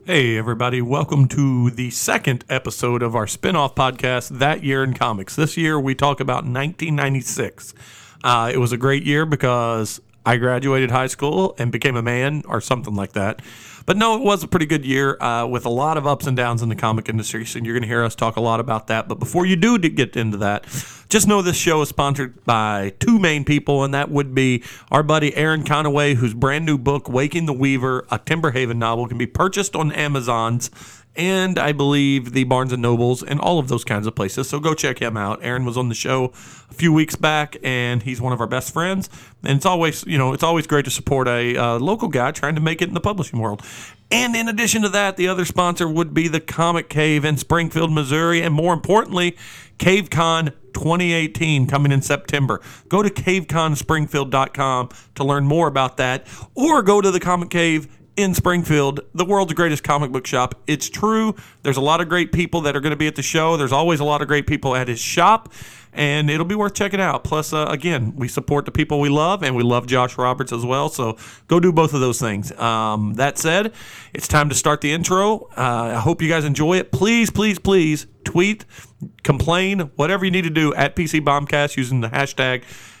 Hey, everybody. Welcome to the second episode of our spin-off podcast, That Year in Comics. This year, we talk about 1996. It was a great year because I graduated high school and became a man or something like that. But no, it was a pretty good year with a lot of ups and downs in the comic industry, so you're going to hear us talk a lot about that. But before you do get into that, just know this show is sponsored by two main people, and that would be our buddy Aaron Conaway, whose brand new book, Waking the Weaver, a Timber Haven novel, can be purchased on Amazon's and I believe the Barnes & Nobles and all of those kinds of places. So go check him out. Aaron was on the show a few weeks back, and he's one of our best friends. And it's always great to support a local guy trying to make it in the publishing world. And in addition to that, the other sponsor would be the Comic Cave in Springfield, Missouri, and more importantly, CaveCon 2018 coming in September. Go to caveconspringfield.com to learn more about that, or go to the Comic Cave in Springfield, the world's greatest comic book shop. It's true. There's a lot of great people that are going to be at the show. There's always a lot of great people at his shop, and it'll be worth checking out. Plus, again, we support the people we love, and we love Josh Roberts as well, so go do both of those things. That said, it's time to start the intro. I hope you guys enjoy it. Please, please, please tweet, complain, whatever you need to do at PC Bombcast using the hashtag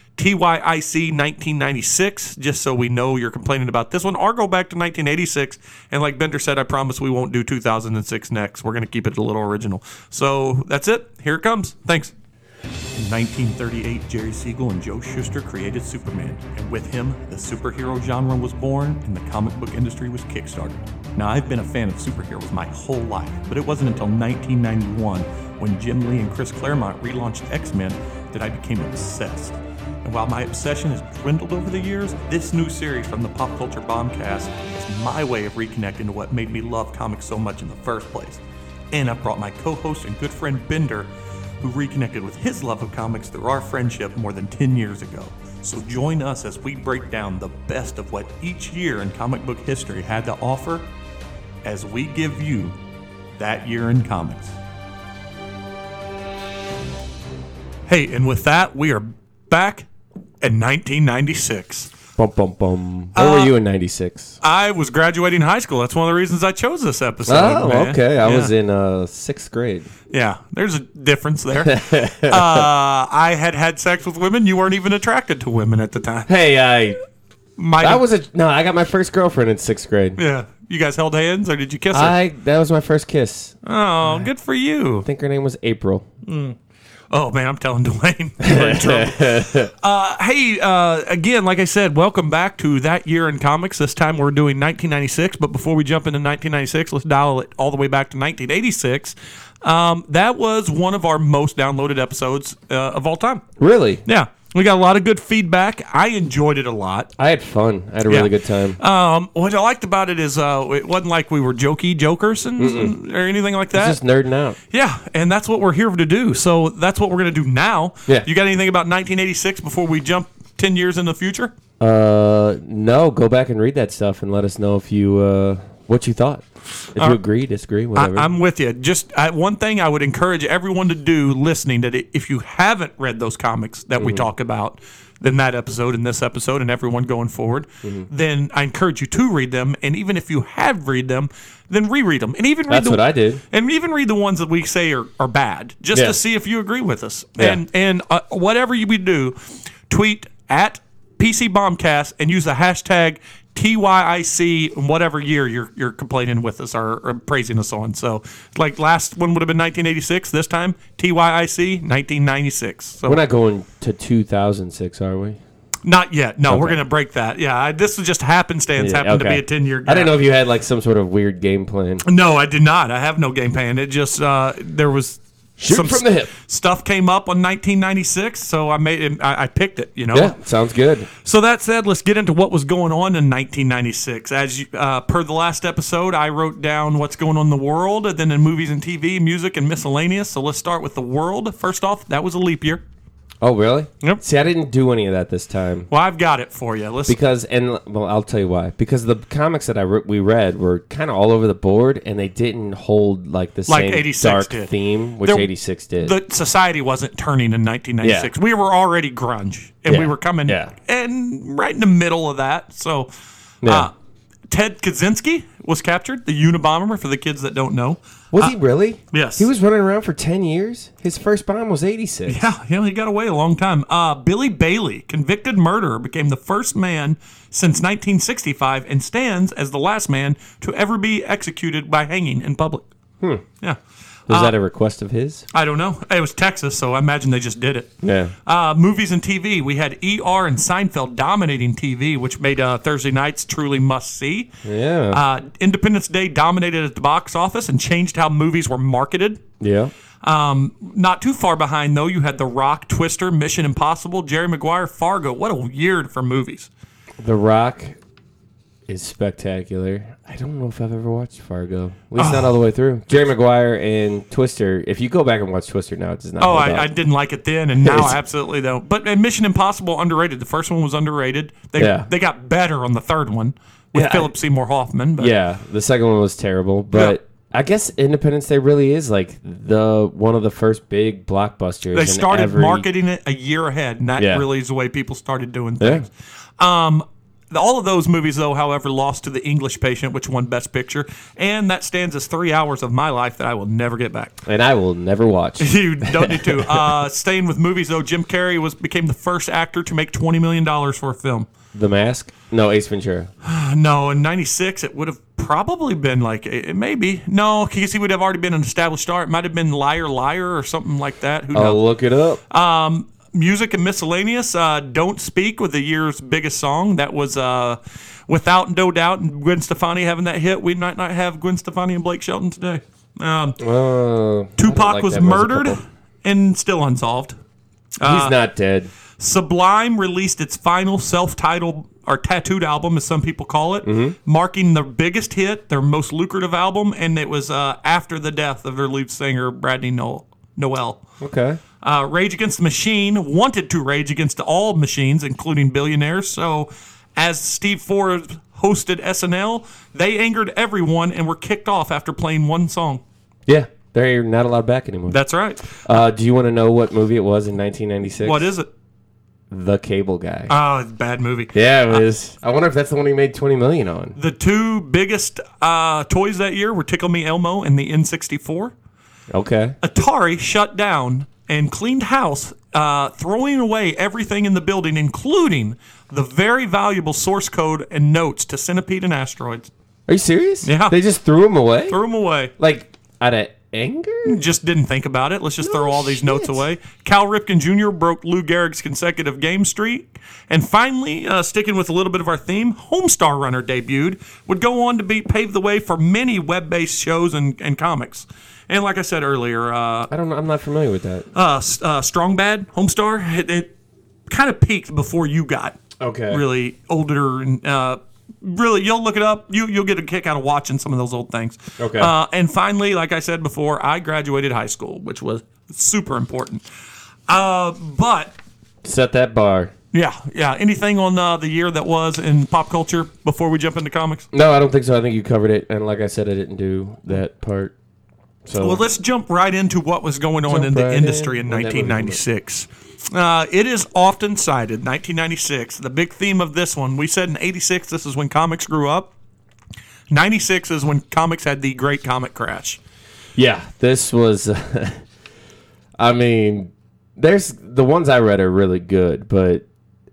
TYIC1996, just so we know you're complaining about this one, or go back to 1986. And like Bender said, I promise we won't do 2006 next. We're going to keep it a little original. So that's it. Here it comes. Thanks. In 1938, Jerry Siegel and Joe Shuster created Superman, and with him, the superhero genre was born and the comic book industry was kickstarted. Now, I've been a fan of superheroes my whole life, but it wasn't until 1991, when Jim Lee and Chris Claremont relaunched X-Men, that I became obsessed. And while my obsession has dwindled over the years, this new series from the Pop Culture Bombcast is my way of reconnecting to what made me love comics so much in the first place. And I've brought my co-host and good friend Bender, who reconnected with his love of comics through our friendship more than 10 years ago. So join us as we break down the best of what each year in comic book history had to offer, as we give you That Year in Comics. Hey, and with that, we are back in 1996. Bum, bum, bum. Where were you in 96? I was graduating high school. That's one of the reasons I chose this episode. Oh, man. okay. I was in 6th grade. Yeah, there's a difference there. I had sex with women. You weren't even attracted to women at the time. Hey, I got my first girlfriend in 6th grade. Yeah. You guys held hands, or did you kiss her? That was my first kiss. Oh, good for you. I think her name was April. Oh, man, I'm telling Dwayne. We're in trouble. Hey, again, like I said, welcome back to That Year in Comics. This time we're doing 1996, but before we jump into 1996, let's dial it all the way back to 1986. That was one of our most downloaded episodes of all time. Really? Yeah. We got a lot of good feedback. I enjoyed it a lot. I had fun. I had a really good time. What I liked about it is it wasn't like we were jokers or anything like that. It's just nerding out. Yeah, and that's what we're here to do. So that's what we're going to do now. Yeah. You got anything about 1986 before we jump 10 years in the future? No. Go back and read that stuff and let us know if you what you thought. If you agree, disagree, whatever. I'm with you. Just one thing I would encourage everyone to do listening, that if you haven't read those comics that we talk about in that episode, in this episode, and everyone going forward, then I encourage you to read them. And even if you have read them, then reread them. And even read what I did. And even read the ones that we say are bad, just to see if you agree with us. Yeah. And whatever you do, tweet at PC Bombcast and use the hashtag TYIC in whatever year you're complaining with us or praising us on. So, like last one would have been 1986. This time, TYIC 1996. So we're not going to 2006, are we? Not yet. No, Okay. We're going to break that. Yeah, this was just happenstance. Happened to be a 10-year gap. I didn't know if you had like some sort of weird game plan. No, I did not. I have no game plan. It just there was Shoot from the hip. Stuff came up on 1996, so I picked it. Yeah, sounds good. So that said, let's get into what was going on in 1996. As per the last episode, I wrote down what's going on in the world, and then in movies and TV, music, and miscellaneous. So let's start with the world. First off, that was a leap year. Oh, really? Yep. See, I didn't do any of that this time. Well, I've got it for you. I'll tell you why. Because the comics that we read were kind of all over the board, and they didn't hold like the same dark theme, which 86 did. The society wasn't turning in 1996. Yeah. We were already grunge, and we were coming and right in the middle of that. So, Ted Kaczynski was captured, the Unabomber, for the kids that don't know. Was he really? Yes. He was running around for 10 years? His first bomb was 86. Yeah, he got away a long time. Billy Bailey, convicted murderer, became the first man since 1965 and stands as the last man to ever be executed by hanging in public. Yeah. Was that a request of his? I don't know. It was Texas, so I imagine they just did it. Yeah. Movies and TV. We had ER and Seinfeld dominating TV, which made Thursday nights truly must-see. Yeah. Independence Day dominated at the box office and changed how movies were marketed. Yeah. Not too far behind, though, you had The Rock, Twister, Mission Impossible, Jerry Maguire, Fargo. What a year for movies. The Rock is spectacular. I don't know if I've ever watched Fargo. At least not all the way through. Jerry Maguire and Twister. If you go back and watch Twister now, it does not. I didn't like it then, and now I absolutely don't. But Mission Impossible, underrated. The first one was underrated. They got better on the third one with Philip Seymour Hoffman. But. Yeah, the second one was terrible. But I guess Independence Day really is like one of the first big blockbusters. They started marketing it a year ahead, and that really is the way people started doing things. Yeah. All of those movies, though, however, lost to The English Patient, which won Best Picture, and that stands as 3 hours of my life that I will never get back. And I will never watch. You don't need to. Staying with movies, though, Jim Carrey became the first actor to make $20 million for a film. The Mask? No, Ace Ventura. No, in 96, it would have probably been maybe. No, because he would have already been an established star. It might have been Liar, Liar or something like that. Who knows? I'll look it up. Music and miscellaneous. Don't Speak with the year's biggest song. That was Without No Doubt, and Gwen Stefani having that hit. We might not have Gwen Stefani and Blake Shelton today. Tupac was murdered and still unsolved. He's not dead. Sublime released its final self-titled or tattooed album, as some people call it, marking their biggest hit, their most lucrative album, and it was after the death of their lead singer, Brandy Noel. Okay. Rage Against the Machine wanted to rage against all machines, including billionaires. So, as Steve Forbes hosted SNL, they angered everyone and were kicked off after playing one song. Yeah, they're not allowed back anymore. That's right. Do you want to know what movie it was in 1996? What is it? The Cable Guy. Oh, it's a bad movie. Yeah, it was. I wonder if that's the one he made $20 million on. The two biggest toys that year were Tickle Me Elmo and the N64. Okay. Atari shut down and cleaned house, throwing away everything in the building, including the very valuable source code and notes to Centipede and Asteroids. Are you serious? Yeah. They just threw them away? Threw them away. Like, out of anger? Just didn't think about it. Let's just throw all these notes away. Cal Ripken Jr. broke Lou Gehrig's consecutive game streak. And finally, sticking with a little bit of our theme, Homestar Runner debuted, would go on to pave the way for many web-based shows and comics. And like I said earlier, I'm not familiar with that. Strong Bad, Homestar, it kind of peaked before you got really older and really, you'll look it up. You'll get a kick out of watching some of those old things. Okay. And finally, like I said before, I graduated high school, which was super important. But set that bar. Yeah. Anything on the year that was in pop culture before we jump into comics? No, I don't think so. I think you covered it. And like I said, I didn't do that part. So well, let's jump right into what was going on in the industry in 1996. It is often cited, 1996, the big theme of this one. We said in 86, this is when comics grew up. 96 is when comics had the great comic crash. Yeah, this was, I mean, there's the ones I read are really good, but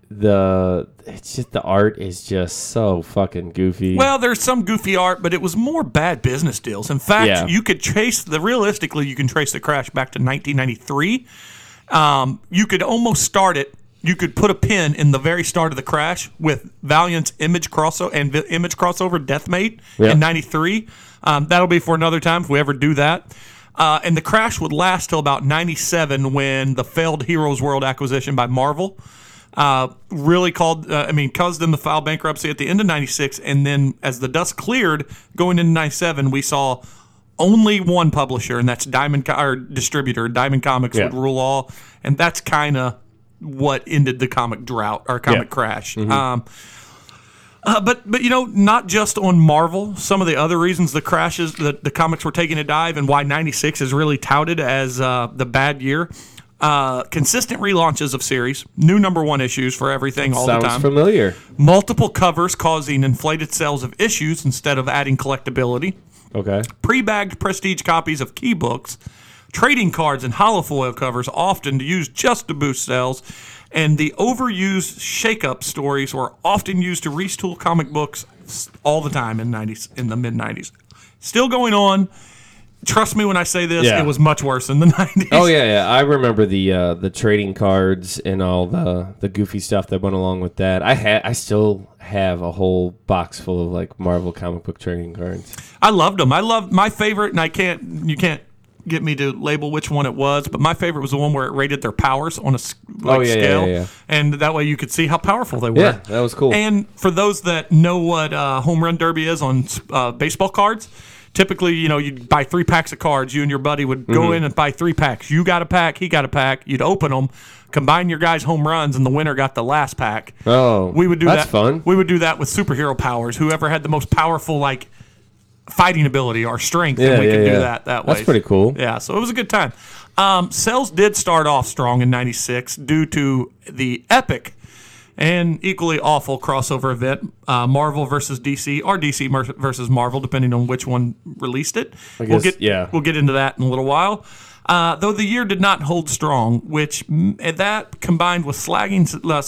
it's just the art is just so fucking goofy. Well, there's some goofy art, but it was more bad business deals. In fact, you could realistically, you can trace the crash back to 1993. You could almost start it. You could put a pin in the very start of the crash with Valiant's Image crossover Deathmate in 93. That'll be for another time if we ever do that. And the crash would last till about 97 when the failed Heroes World acquisition by Marvel really caused them to file bankruptcy at the end of 96. And then as the dust cleared going into 97, we saw only one publisher, and that's distributor. Diamond Comics would rule all, and that's kind of what ended the comic drought or comic crash. Mm-hmm. But not just on Marvel. Some of the other reasons the crashes, the comics were taking a dive, and why 96 is really touted as the bad year. Consistent relaunches of series, new #1 issues for everything all the time. Sounds familiar. Multiple covers causing inflated sales of issues instead of adding collectability. Okay. Pre-bagged prestige copies of key books. Trading cards and holofoil covers often used just to boost sales. And the overused shake-up stories were often used to retool comic books all the time in the mid-'90s. Still going on. Trust me when I say this, it was much worse in the 90s. Oh yeah. I remember the trading cards and all the goofy stuff that went along with that. I still have a whole box full of like Marvel comic book trading cards. I loved them. I loved my favorite, and you can't get me to label which one it was, but my favorite was the one where it rated their powers on a scale, yeah. And that way you could see how powerful they were. Yeah, that was cool. And for those that know what home run derby is on baseball cards, typically, you'd buy 3 packs of cards. You and your buddy would go in and buy 3 packs. You got a pack, he got a pack. You'd open them, combine your guys' home runs, and the winner got the last pack. Oh, we would do that's that. Fun. We would do that with superhero powers. Whoever had the most powerful, fighting ability or strength, and we could do that way. That's pretty cool. Yeah, so it was a good time. Sales did start off strong in 96 due to the epic and equally awful crossover event, Marvel versus DC, or DC versus Marvel, depending on which one released it. We'll get into that in a little while. Though the year did not hold strong, which that combined with slagging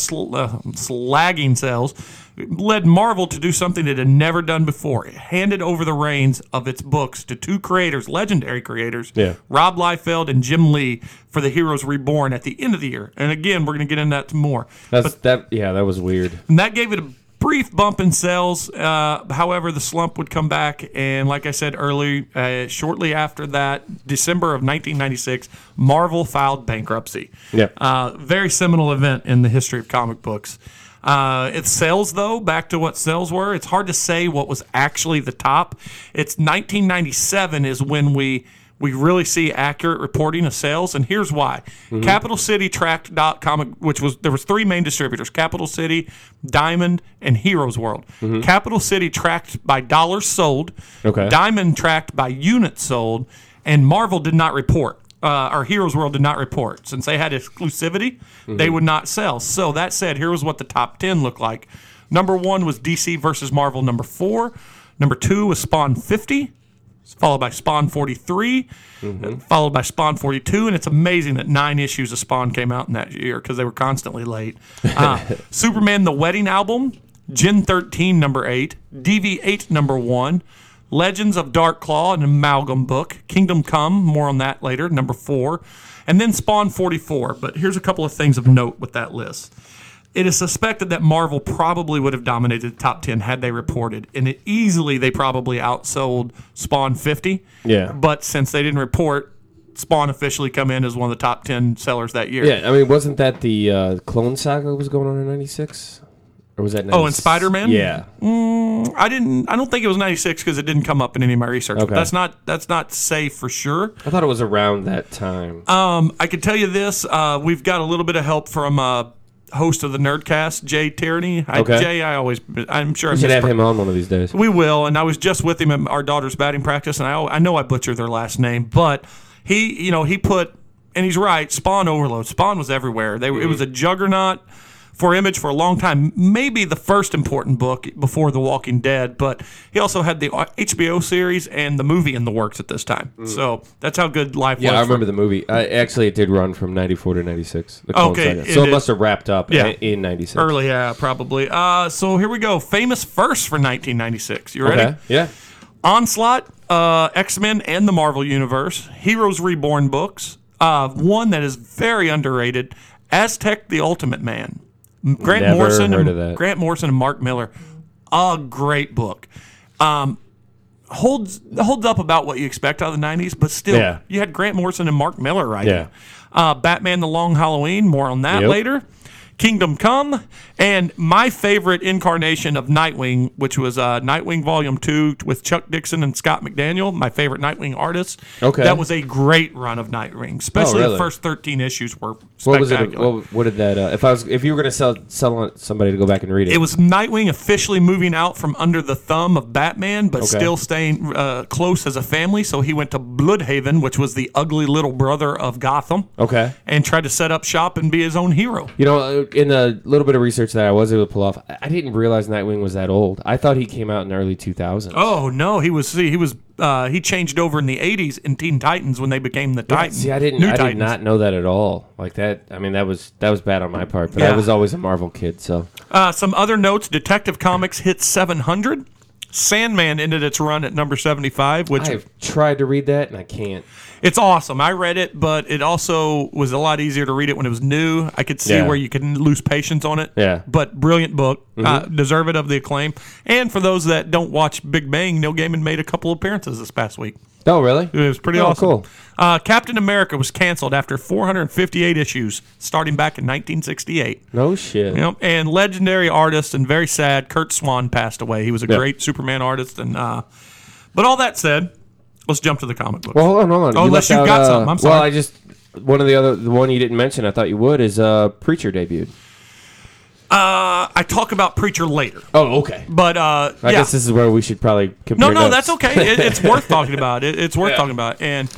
sales led Marvel to do something it had never done before. It handed over the reins of its books to 2 creators, legendary creators, Rob Liefeld and Jim Lee, for the Heroes Reborn at the end of the year. And again, we're going to get into that more. That was weird. And that gave it a brief bump in sales. However, the slump would come back, and like I said earlier, shortly after that, December of 1996, Marvel filed bankruptcy. Yeah. Very seminal event in the history of comic books. Its sales, though, back to what sales were, it's hard to say what was actually the top. It's 1997 is when we really see accurate reporting of sales, and here's why. Capital City tracked comic, there was 3 main distributors: Capital City, Diamond, and Heroes World. Capital City tracked by dollars sold. Okay. Diamond tracked by units sold, and Marvel did not report. Our Heroes World did not report. Since they had exclusivity, they would not sell. So that said, here was what the top 10 looked like. #1 was DC versus Marvel, #4. #2 was Spawn 50, followed by Spawn 43, followed by Spawn 42. And it's amazing that 9 issues of Spawn came out in that year because they were constantly late. Superman The Wedding Album, Gen 13, #8, DV8, #1. Legends of Dark Claw, an amalgam book. Kingdom Come, more on that later, #4. And then Spawn 44. But here's a couple of things of note with that list. It is suspected that Marvel probably would have dominated the top 10 had they reported. And they probably outsold Spawn 50. Yeah. But since they didn't report, Spawn officially come in as one of the top 10 sellers that year. Yeah, I mean, wasn't that the Clone Saga was going on in 96? Or was that 96? Oh, and Spider-Man? Yeah. I don't think it was 96 because it didn't come up in any of my research. Okay. But that's not safe for sure. I thought it was around that time. I can tell you this. We've got a little bit of help from host of the Nerdcast, Jay Tierney. Okay. Jay, I'm sure We should have him on one of these days. We will, and I was just with him at our daughter's batting practice, and I know I butchered their last name, but he put, and he's right, Spawn Overload. Spawn was everywhere. It was a juggernaut for Image for a long time, maybe the first important book before The Walking Dead, but he also had the HBO series and the movie in the works at this time. So that's how good life was. Yeah, I remember the movie. Actually, it did run from 94 to 96. The Clone Saga. So it must have wrapped up in 96. Early, yeah, probably. So here we go. Famous first for 1996. You ready? Okay. Yeah. Onslaught, X-Men, and the Marvel Universe. Heroes Reborn books. One that is very underrated, Aztec the Ultimate Man. Grant Morrison and Mark Miller. A great book. Holds up about what you expect out of the 90s, but still, you had Grant Morrison and Mark Miller writing. Yeah. Batman The Long Halloween, more on that later. Kingdom Come, and my favorite incarnation of Nightwing, which was Nightwing Volume 2 with Chuck Dixon and Scott McDaniel, my favorite Nightwing artist. Okay. That was a great run of Nightwing, especially the first 13 issues were What was spectacular. it? What did that? If you were going to sell on somebody to go back and read it, It was Nightwing officially moving out from under the thumb of Batman, but still staying close as a family. So he went to Bloodhaven, which was the ugly little brother of Gotham. Okay. And tried to set up shop and be his own hero. You know, in the little bit of research that I was able to pull off, I didn't realize Nightwing was that old. I thought he came out in the early 2000s. Oh no, he changed over in the 80s in Teen Titans when they became the Titans. See, I did not know that at all. Like that, I mean, that was bad on my part. But I was always a Marvel kid, so. Some other notes: Detective Comics hit 700. Sandman ended its run at number 75, which I've tried to read that and I can't. it's awesome. I read it, but it also was a lot easier to read it when it was new. I could see where you can lose patience on it. Yeah. But brilliant book. Deserve it of the acclaim. And for those that don't watch Big Bang, Neil Gaiman made a couple appearances this past week. Oh, really? It was pretty awesome. Cool. Captain America was canceled after 458 issues, starting back in 1968. No shit. Yep. And legendary artist and very sad, Kurt Swan passed away. He was a great Superman artist. And but all that said, let's jump to the comic books. Well, hold on. Oh, unless you've got something. I'm sorry. Well, the one you didn't mention, I thought you would, is Preacher debuted. I talk about Preacher later. Oh, okay. But I guess this is where we should probably compare No, notes. that's okay. It's worth talking about. It's worth talking about. And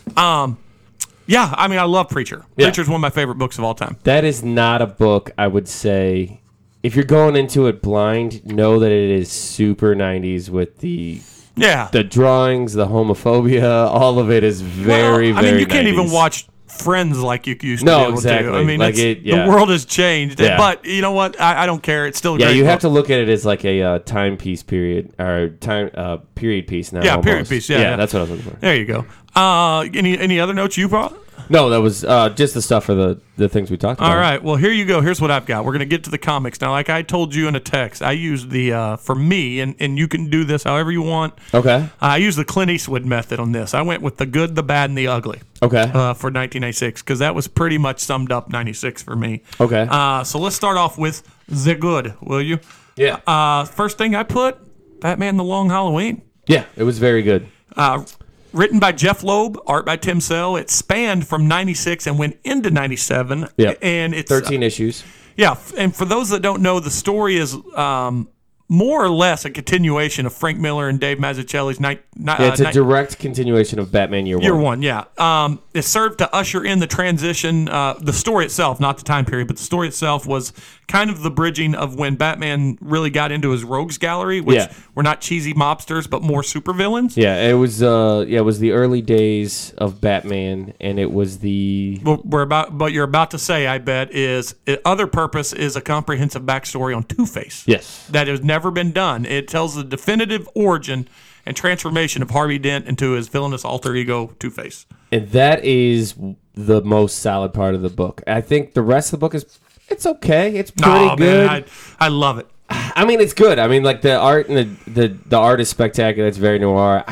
I mean, I love Preacher. Yeah. Preacher's one of my favorite books of all time. That is not a book I would say, if you're going into it blind, know that it is super 90s with the drawings, the homophobia, all of it is very, I mean, you can't 90s. even watch Friends like you used to No, be able exactly. to. I mean, Like the world has changed. Yeah. But you know what? I don't care. It's still a Yeah, great you book. have to look at it as like a timepiece period, or period piece now. Yeah, almost. period piece, yeah. That's what I was looking for. There you go. Any other notes you brought? No, that was just the stuff for the things we talked about. All right. Well, here you go. Here's what I've got. We're going to get to the comics. Now, like I told you in a text, I used the, for me, and you can do this however you want. Okay. I used the Clint Eastwood method on this. I went with the good, the bad, and the ugly. Okay. For 1996, because that was pretty much summed up 96 for me. Okay. So let's start off with the good, will you? Yeah. First thing I put, Batman the Long Halloween. Yeah, it was very good. Written by Jeff Loeb, art by Tim Sale. It spanned from 96 and went into 97. Yeah. And it's 13 issues. Yeah, and for those that don't know, the story is more or less a continuation of Frank Miller and Dave Mazzucchelli's It's a direct continuation of Batman Year One. Year One, yeah. It served to usher in the transition. The story itself, not the time period, but the story itself was kind of the bridging of when Batman really got into his rogues gallery, which were not cheesy mobsters, but more supervillains. Yeah, it was the early days of Batman, and it was the What you're about to say, I bet, is other purpose is a comprehensive backstory on Two-Face. Yes. That has never been done. It tells the definitive origin and transformation of Harvey Dent into his villainous alter ego, Two-Face. And that is the most solid part of the book. I think the rest of the book it's okay. It's pretty good. Man, I love it. I mean, it's good. I mean, like the art and the art is spectacular. It's very noir.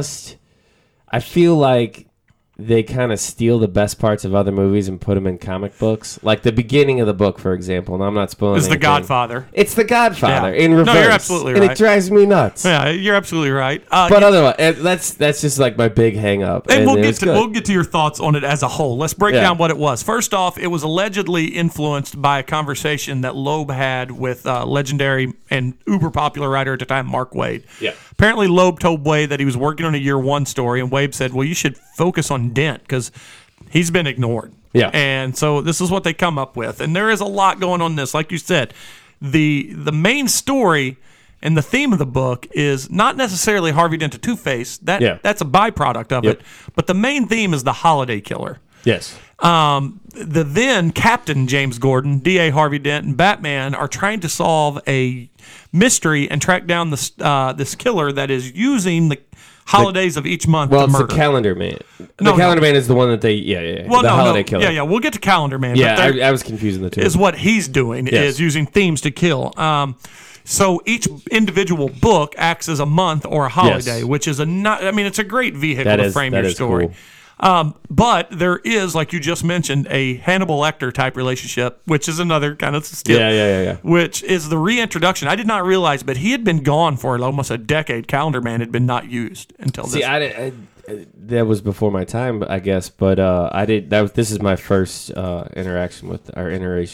I feel like they kind of steal the best parts of other movies and put them in comic books. Like the beginning of the book, for example, and I'm not spoiling It's anything. The Godfather. It's The Godfather Yeah. in reverse. No, you're absolutely and right. it drives me nuts. Yeah, you're absolutely right. But otherwise, that's just like my big hang up. And we'll get to your thoughts on it as a whole. Let's break down what it was. First off, it was allegedly influenced by a conversation that Loeb had with legendary and uber popular writer at the time, Mark Waid. Yeah. Apparently, Loeb told Waid that he was working on a Year One story, and Waid said, well, you should focus on Dent because he's been ignored. Yeah. And so this is what they come up with. And there is a lot going on in this. Like you said, the main story and the theme of the book is not necessarily Harvey Dent to Two-Face. That's a byproduct of it. But the main theme is the holiday killer. Yes. The then Captain James Gordon, D.A. Harvey Dent, and Batman are trying to solve a mystery and track down this killer that is using the holidays of each month to murder. It's the Calendar Man. Calendar Man is the one that they, holiday killer. Yeah, we'll get to Calendar Man. Yeah, but I was confusing the two. is what he's doing, is using themes to kill. So each individual book acts as a month or a holiday, which is it's a great vehicle to frame your story. Cool. But there is, like you just mentioned, a Hannibal Lecter type relationship, which is another kind of skip. Yeah. Which is the reintroduction. I did not realize, but he had been gone for almost a decade. Calendar Man had been not used until this. See, that was before my time, I guess. But I did. This is my first interaction with our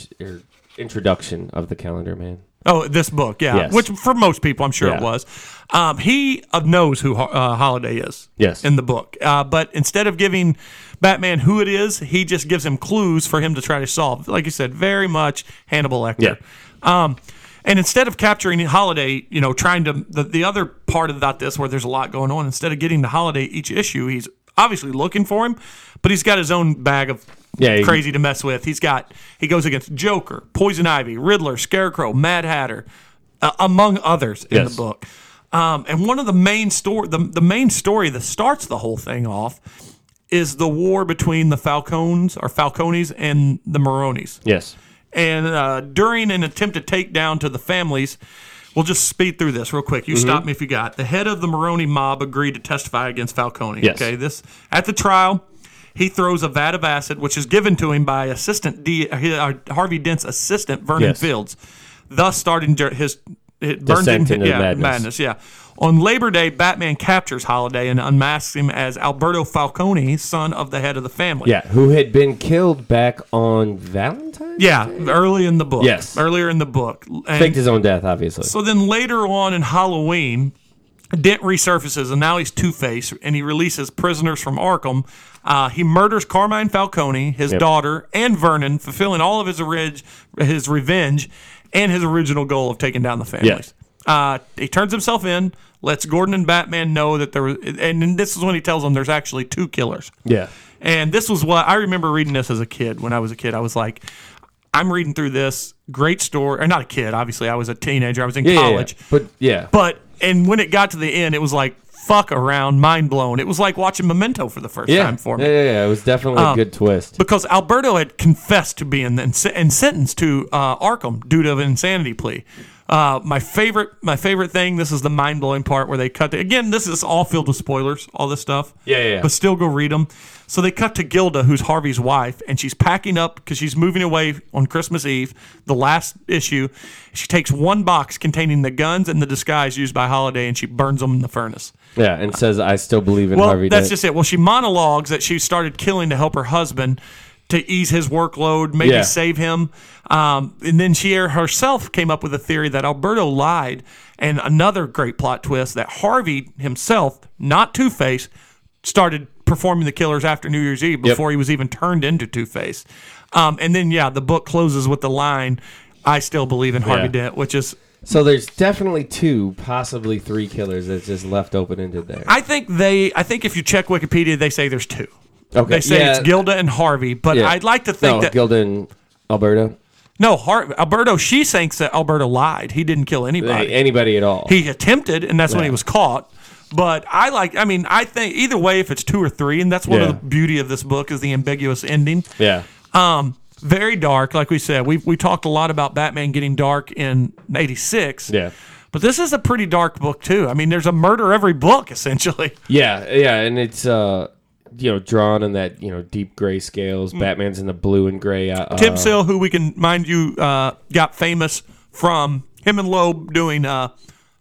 introduction of the Calendar Man. Oh, this book, yeah. Yes. Which for most people, I'm sure it Yeah. was. He knows who Holiday is. Yes. In the book, but instead of giving Batman who it is, he just gives him clues for him to try to solve. Like you said, very much Hannibal Lecter. Yeah. And instead of capturing Holiday, trying to the other part about this where there's a lot going on, instead of getting to Holiday each issue, he's obviously looking for him, but he's got his own bag of crazy to mess with. He goes against Joker, Poison Ivy, Riddler, Scarecrow, Mad Hatter, among others in the book. And one of the main the main story that starts the whole thing off is the war between the Falcones and the Maronis. Yes. And during an attempted takedown to the families, we'll just speed through this real quick. You stop me if you got. The head of the Maroni mob agreed to testify against Falcone. Yes. Okay, at the trial, he throws a vat of acid, which is given to him by Harvey Dent's assistant, Vernon Fields, thus starting his Descent into madness. Yeah. On Labor Day, Batman captures Holiday and unmasks him as Alberto Falcone, son of the head of the family. Yeah, who had been killed back on Valentine's Day? Early in the book. Yes. Earlier in the book. Faked his own death, obviously. So then later on in Halloween, Dent resurfaces, and now he's Two-Face, and he releases prisoners from Arkham. He murders Carmine Falcone, his daughter, and Vernon, fulfilling all of his revenge and his original goal of taking down the families. He turns himself in, lets Gordon and Batman know that there was, and this is when he tells them there's actually two killers. Yeah. And this was what I remember reading this as a kid. When I was a kid, I was like, I'm reading through this great story. Or not a kid, obviously. I was a teenager. I was in college. But when it got to the end, it was like, fuck around, mind blown. It was like watching Memento for the first time for me. Yeah. It was definitely a good twist. Because Alberto had confessed to being and sentenced to Arkham due to an insanity plea. My favorite thing, this is the mind-blowing part where they cut to, again, this is all filled with spoilers, all this stuff. Yeah. But still go read them. So they cut to Gilda, who's Harvey's wife, and she's packing up because she's moving away on Christmas Eve, the last issue. She takes one box containing the guns and the disguise used by Holiday, and she burns them in the furnace. Yeah, and says, I still believe in Harvey Dent. Well, that's just it. Well, she monologues that she started killing to help her husband to ease his workload, maybe save him. And then she herself came up with a theory that Alberto lied, and another great plot twist that Harvey himself, not Two-Face, started performing the killers after New Year's Eve before he was even turned into Two-Face. And then, the book closes with the line, I still believe in Harvey Dent, which is... So there's definitely 2, possibly 3 killers that's just left open-ended there. I think if you check Wikipedia, they say there's 2. Okay. They say it's Gilda and Harvey, but I'd like to think that... Gilda and Alberto? No, Alberto, she thinks that Alberto lied. He didn't kill anybody. Anybody at all. He attempted, and that's when he was caught. But I think either way, if it's 2 or 3, and that's one of the beauty of this book is the ambiguous ending. Yeah. Very dark, like we said. We talked a lot about Batman getting dark in 86. Yeah. But this is a pretty dark book, too. I mean, there's a murder every book, essentially. Yeah, and it's... drawn in that, deep gray scales. Batman's in the blue and gray. Tim Sale, who we can, mind you, got famous from him and Loeb doing the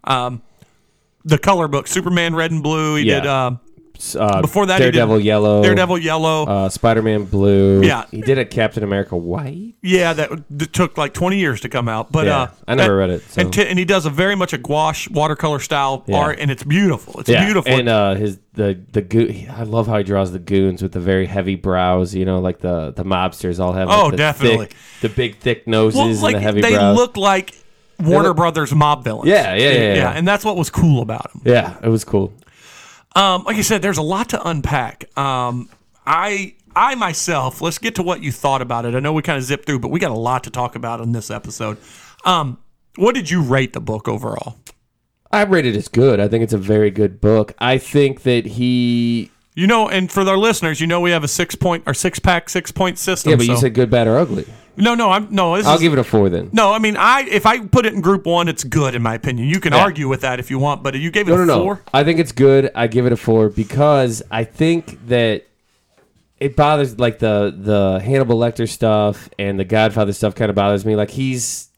color book, Superman Red and Blue. He did, before that, Daredevil Yellow. Daredevil Yellow. Spider-Man Blue. Yeah. He did a Captain America White. Yeah, that took like 20 years to come out. But I never read it. So. And he does a very much a gouache watercolor style art, and it's beautiful. It's beautiful. And I love how he draws the goons with the very heavy brows. Like the mobsters all have. Like, definitely the big thick noses and the heavy brows. They look like Warner Brothers mob villains. Yeah. And that's what was cool about them. Yeah, it was cool. Like you said, there's a lot to unpack. I myself, let's get to what you thought about it. I know we kind of zipped through, but we got a lot to talk about in this episode. What did you rate the book overall? I rate it as good. I think it's a very good book. I think that he... and for our listeners, we have a 6-pack 6-point system. Yeah, but you said good, bad, or ugly. No. I'll give it a 4 then. No, I mean, if I put it in group 1, it's good in my opinion. You can argue with that if you want, but you gave it a 4? I think it's good. I give it a 4 because I think that it bothers, like the Hannibal Lecter stuff and the Godfather stuff kind of bothers me. Like he's,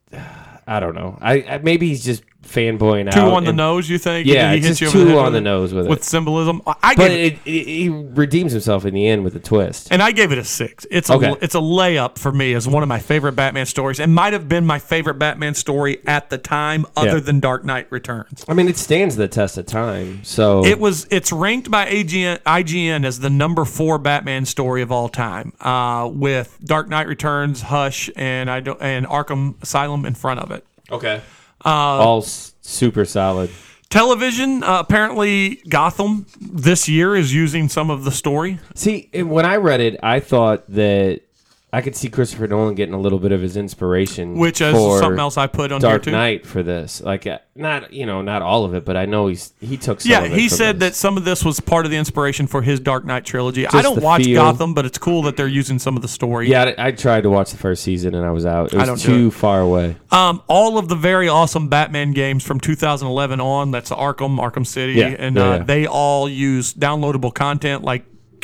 I don't know. I maybe he's just fanboying out. Too on the nose, you think? Yeah, he it's hits just you over the too head on the nose with with it. symbolism. But he redeems himself in the end with a twist. And I gave it a 6. It's a layup for me as one of my favorite Batman stories. It might have been my favorite Batman story at the time, other than Dark Knight Returns. I mean, it stands the test of time. So it's ranked by IGN as the number 4 Batman story of all time, with Dark Knight Returns, Hush, and Arkham Asylum in front of it. Okay. All super solid. Television, apparently Gotham this year is using some of the story. See, when I read it, I thought that I could see Christopher Nolan getting a little bit of his inspiration, which is for something else I put on Dark here too. Knight for this. Like, not all of it, but I know he took some Yeah, of it. he said that some of this was part of the inspiration for his Dark Knight trilogy. Just I don't the watch feel. Gotham, but it's cool that they're using some of the story. Yeah, I tried to watch the first season and I was out. It was don't do too it. far away. All of the very awesome Batman games from 2011 on, that's Arkham City, Yeah, and yeah. they all use downloadable content like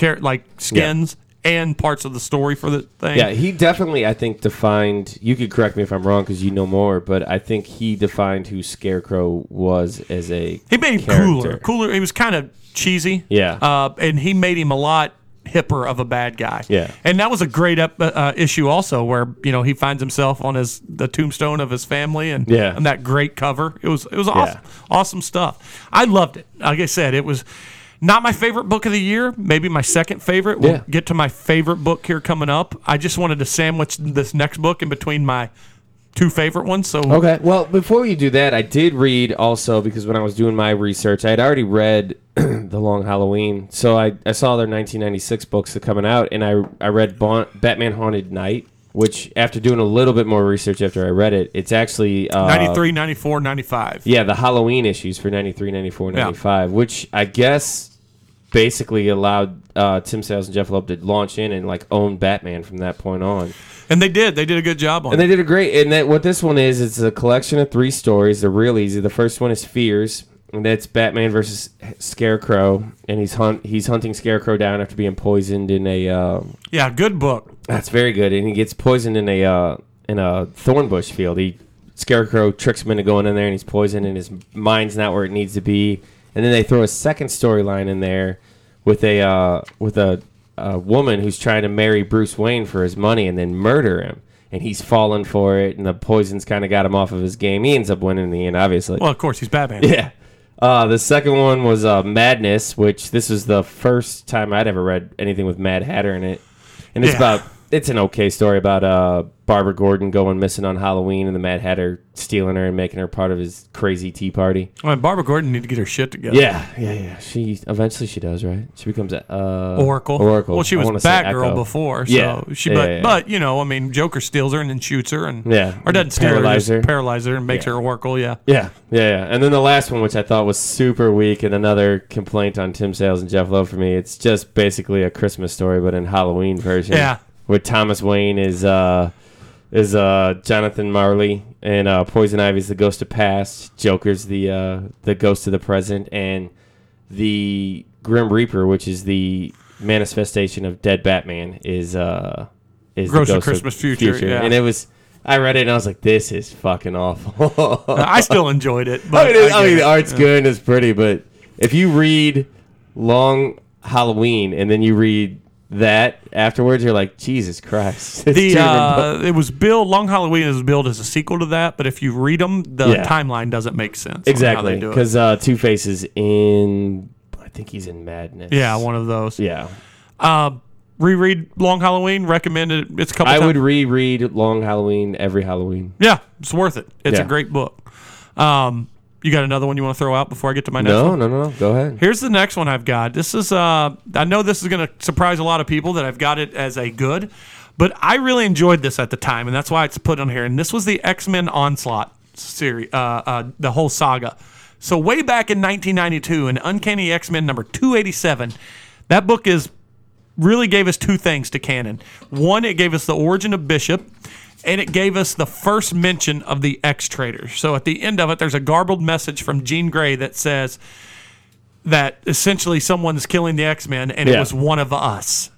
skins and parts of the story for the thing. Yeah, he definitely, I think, defined. You could correct me if I'm wrong because you know more, but I think he defined who Scarecrow was as a. He made him character. cooler. He was kind of cheesy. Yeah. And he made him a lot hipper of a bad guy. Yeah. And that was a great issue also, where he finds himself on the tombstone of his family, and that great cover. It was awesome, awesome stuff. I loved it. Like I said, it was not my favorite book of the year, maybe my second favorite. We'll get to my favorite book here coming up. I just wanted to sandwich this next book in between my 2 favorite ones. So Okay. Well, before you do that, I did read also, because when I was doing my research, I had already read The Long Halloween. So I saw their 1996 books that coming out, and I read Batman Haunted Night, which after doing a little bit more research after I read it, it's actually 93, 94, 95. Yeah, the Halloween issues for 93, 94, 95, which I guess basically allowed Tim Sales and Jeff Loeb to launch in and like own Batman from that point on. And they did. They did a good job on it. And they did a great. And that what this one is, it's a collection of 3 stories. They're real easy. The first one is Fears, and that's Batman versus Scarecrow, and he's hunting Scarecrow down after being poisoned in a. Good book. That's very good, and he gets poisoned in a thorn bush field. Scarecrow tricks him into going in there, and he's poisoned, and his mind's not where it needs to be. And then they throw a second storyline in there with a woman who's trying to marry Bruce Wayne for his money and then murder him. And he's fallen for it, and the poison's kind of got him off of his game. He ends up winning in the end, obviously. Well, of course, he's Batman. Yeah. The second one was Madness, which this is the first time I'd ever read anything with Mad Hatter in it. And it's an okay story about Barbara Gordon going missing on Halloween and the Mad Hatter stealing her and making her part of his crazy tea party. Well, Barbara Gordon need to get her shit together. Yeah. She does, right? She becomes Oracle. Oracle. Well, she was Batgirl before, so Yeah. but Joker steals her and then shoots her and or doesn't steal Paralyze her, her. just paralyze her and makes her Oracle. Yeah. Yeah. And then the last one, which I thought was super weak, and another complaint on Tim Sales and Jeff Loeb for me. It's just basically a Christmas story, but in Halloween version. Yeah. Where Thomas Wayne is Jonathan Marley, and Poison Ivy's the ghost of past, Joker's the ghost of the present, and the Grim Reaper, which is the manifestation of dead Batman, is the Ghost of ghost Christmas Future. Yeah. And it was. I read it and I was like, "This is fucking awful." I still enjoyed it. But the art's good and it's pretty, but if you read Long Halloween and then you read that afterwards, you're like, Jesus Christ. It was billed. Long Halloween is billed as a sequel to that, but if you read them, the timeline doesn't make sense. Exactly, because Two-Face is in. I think he's in Madness. Yeah, one of those. Yeah. Reread Long Halloween. Recommended. It's a couple. I would reread Long Halloween every Halloween. Yeah, it's worth it. It's a great book. You got another one you want to throw out before I get to my next one? No. Go ahead. Here's the next one I've got. This is, I know this is going to surprise a lot of people that I've got it as a good, but I really enjoyed this at the time, and that's why it's put on here. And this was the X-Men Onslaught series, the whole saga. So way back in 1992, in Uncanny X-Men number 287, that book really gave us 2 things to canon. One, it gave us the origin of Bishop, and it gave us the first mention of the X-Traders. So at the end of it, there's a garbled message from Jean Grey that says that essentially someone's killing the X-Men, and it was one of us.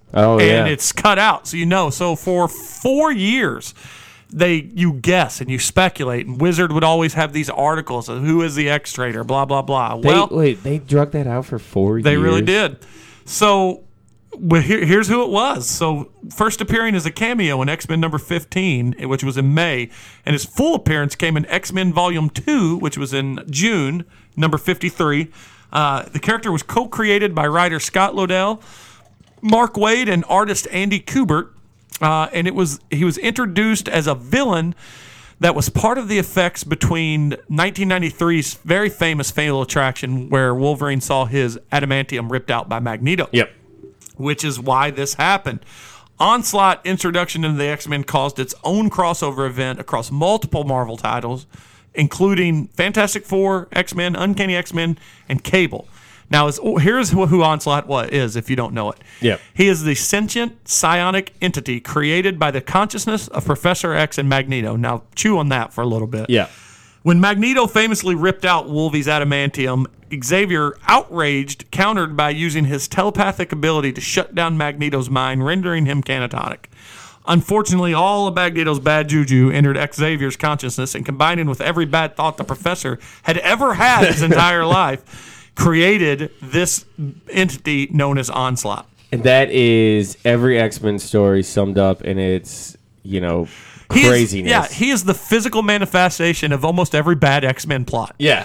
Oh, yeah. And it's cut out, so you know. So for 4 years, you guess and you speculate, and Wizard would always have these articles of who is the X-Traitor, blah, blah, blah. They drug that out for 4 years? They really did. So here's who it was. So first appearing as a cameo in X-Men number 15, which was in May, and his full appearance came in X-Men Volume 2, which was in June, number 53. The character was co-created by writer Scott Lobdell, Mark Waid, and artist Andy Kubert. And he was introduced as a villain that was part of the effects between 1993's very famous Fatal Attraction, where Wolverine saw his adamantium ripped out by Magneto. Yep. Which is why this happened. Onslaught introduction into the X-Men caused its own crossover event across multiple Marvel titles, including Fantastic Four, X-Men, Uncanny X-Men, and Cable. Now, here's who Onslaught is, if you don't know it. Yep. He is the sentient psionic entity created by the consciousness of Professor X and Magneto. Now, chew on that for a little bit. Yeah. When Magneto famously ripped out Wolvie's adamantium, Xavier, outraged, countered by using his telepathic ability to shut down Magneto's mind, rendering him catatonic. Unfortunately, all of Magneto's bad juju entered Xavier's consciousness, and combining with every bad thought the Professor had ever had his entire life, created this entity known as Onslaught. And that is every X-Men story summed up in its, craziness. He is the physical manifestation of almost every bad X-Men plot. Yeah.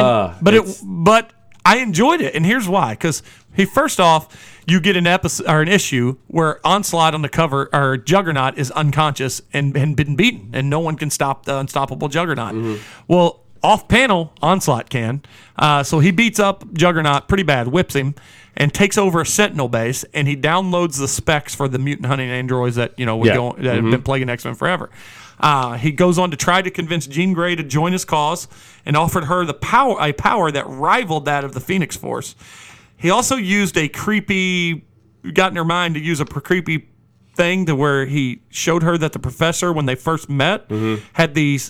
But I enjoyed it, and here's why. Because first off, you get an episode or an issue where Onslaught on the cover, or Juggernaut, is unconscious and been beaten, and no one can stop the unstoppable Juggernaut. Mm-hmm. Well, off panel, Onslaught can. So he beats up Juggernaut pretty bad, whips him, and takes over a Sentinel base, and he downloads the specs for the mutant hunting androids that have been plaguing X-Men forever. He goes on to try to convince Jean Grey to join his cause, and offered her a power that rivaled that of the Phoenix Force. He also used a creepy, got in her mind to use a creepy thing to where he showed her that the Professor, when they first met, had these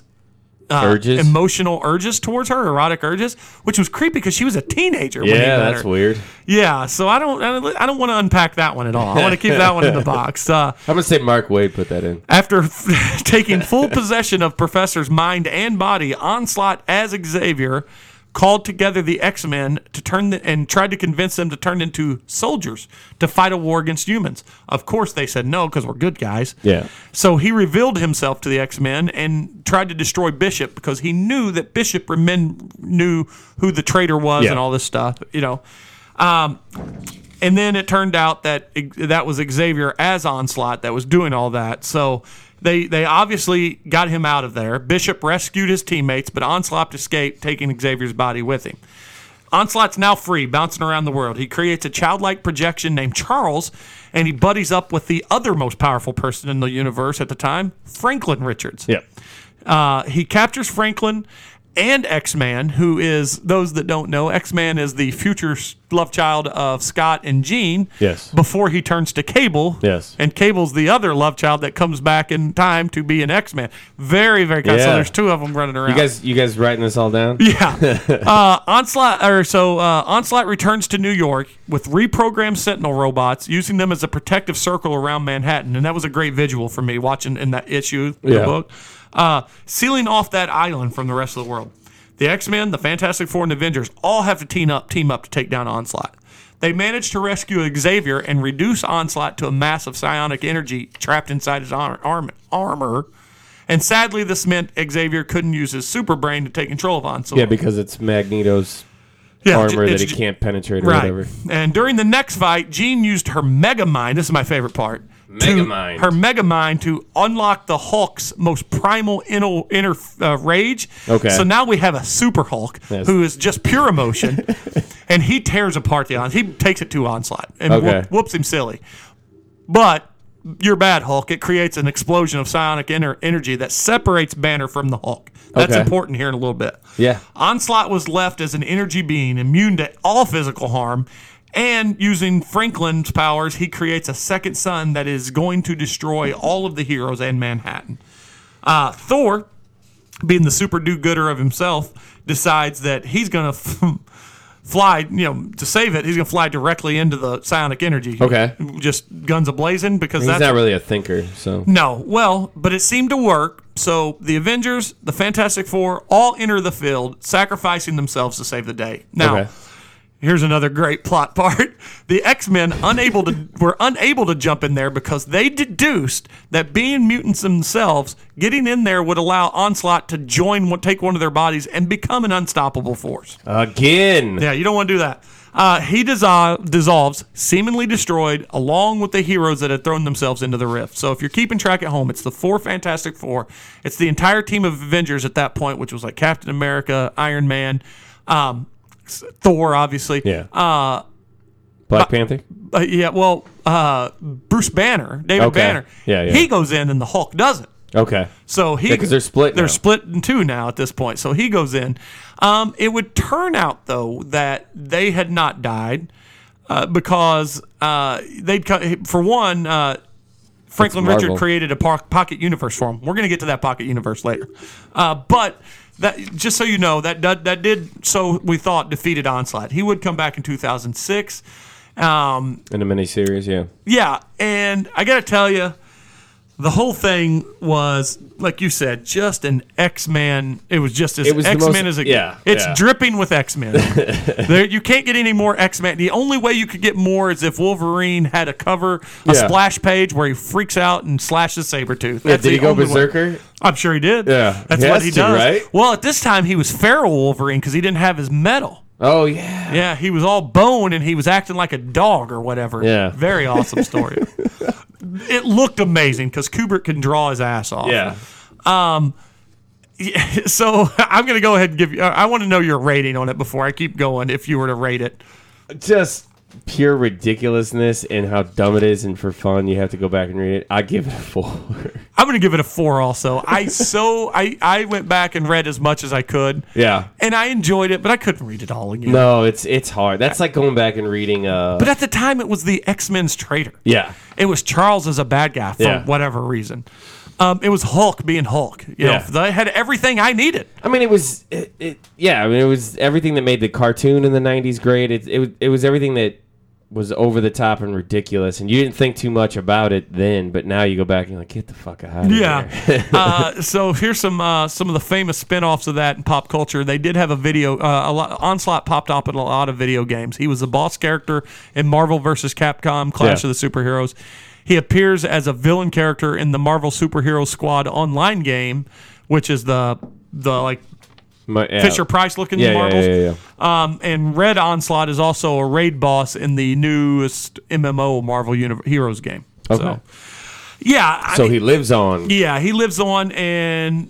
emotional urges towards her, erotic urges, which was creepy because she was a teenager. When he met that's her. Weird. Yeah, so I don't want to unpack that one at all. I want to keep that one in the box. I'm gonna say Mark Waid put that in. After taking full possession of Professor's mind and body, Onslaught as Xavier called together the X-Men and tried to convince them to turn into soldiers to fight a war against humans. Of course, they said no because we're good guys. Yeah. So he revealed himself to the X-Men and tried to destroy Bishop because he knew that Bishop knew who the traitor was and all this stuff, And then it turned out that that was Xavier as Onslaught that was doing all that. So They obviously got him out of there. Bishop rescued his teammates, but Onslaught escaped, taking Xavier's body with him. Onslaught's now free, bouncing around the world. He creates a childlike projection named Charles, and he buddies up with the other most powerful person in the universe at the time, Franklin Richards. Yeah. He captures Franklin and X-Man, who is, those that don't know, X-Man is the future love child of Scott and Jean. Yes. Before he turns to Cable. Yes. And Cable's the other love child that comes back in time to be an X-Man. Very, very kind. So there's two of them running around. You guys writing this all down? Yeah. Onslaught returns to New York with reprogrammed Sentinel robots, using them as a protective circle around Manhattan. And that was a great visual for me watching in that issue of the book. Sealing off that island from the rest of the world. The X-Men, the Fantastic Four, and the Avengers all have to team up to take down Onslaught. They managed to rescue Xavier and reduce Onslaught to a mass of psionic energy trapped inside his armor. And sadly, this meant Xavier couldn't use his super brain to take control of Onslaught. Yeah, because it's Magneto's armor that he can't penetrate or whatever. And during the next fight, Jean used her Mega Mind. This is my favorite part. Her Mega Mind to unlock the Hulk's most primal inner rage. Okay. So now we have a Super Hulk who is just pure emotion, and he tears apart the Onslaught. He takes it to Onslaught and whoops him silly. But you're bad, Hulk. It creates an explosion of psionic energy that separates Banner from the Hulk. That's important here in a little bit. Yeah. Onslaught was left as an energy being immune to all physical harm. And using Franklin's powers, he creates a second sun that is going to destroy all of the heroes and Manhattan. Thor, being the super do-gooder of himself, decides that he's going to fly, to save it, he's going to fly directly into the psionic energy. Okay. Just guns a-blazing because He's that's... not really a thinker, so. No. Well, but it seemed to work. So the Avengers, the Fantastic Four, all enter the field, sacrificing themselves to save the day. Now... Okay. Here's another great plot part. The X-Men were unable to jump in there because they deduced that being mutants themselves, getting in there would allow Onslaught to take one of their bodies and become an unstoppable force. Again. Yeah, you don't want to do that. He dissolves, seemingly destroyed, along with the heroes that had thrown themselves into the rift. So if you're keeping track at home, it's the 4 Fantastic Four. It's the entire team of Avengers at that point, which was like Captain America, Iron Man, Thor, obviously. Yeah. Black Panther? Yeah, well, Bruce Banner, David Banner. Yeah. He goes in and the Hulk doesn't. Okay. So because they're split now. They're split in two now at this point. So he goes in. It would turn out, though, that they had not died because for one, Franklin Richard created a pocket universe for him. We're going to get to that pocket universe later. But... that, just so you know, that did, so we thought, defeated Onslaught. He would come back in 2006. In a miniseries, yeah. Yeah, and I got to tell you, the whole thing was, like you said, just an X-Men. It was just as X-Men as it gets. It's dripping with X-Men. You can't get any more X-Men. The only way you could get more is if Wolverine had a splash page where he freaks out and slashes Sabretooth. Did he go berserker? I'm sure he did. Yeah. That's what he does. Right? Well, at this time, he was feral Wolverine because he didn't have his metal. Oh, yeah. Yeah, he was all bone and he was acting like a dog or whatever. Yeah. Very awesome story. It looked amazing because Kubrick can draw his ass off. Yeah. So I'm going to go ahead and give you... I want to know your rating on it before I keep going, if you were to rate it. Just pure ridiculousness and how dumb it is, and for fun, you have to go back and read it. I give it a 4. I'm going to give it a 4 also. I went back and read as much as I could. Yeah. And I enjoyed it, but I couldn't read it all again. No, it's hard. That's like going back and reading... But at the time, it was the X-Men's traitor. Yeah. It was Charles as a bad guy for whatever reason. It was Hulk being Hulk. You know, they had everything I needed. I mean, it was everything that made the cartoon in the 90s great. It was everything that was over the top and ridiculous, and you didn't think too much about it then, but now you go back and you're like, get the fuck out of here. So here's some of the famous spin-offs of that in pop culture. They did have a video. Onslaught popped up in a lot of video games. He was a boss character in Marvel vs. Capcom Clash of the Superheroes. He appears as a villain character in the Marvel Superhero Squad online game, which is the Fisher-Price looking Marvels. Yeah. And Red Onslaught is also a raid boss in the newest MMO Marvel Heroes game. Okay. So he lives on. Yeah, he lives on, and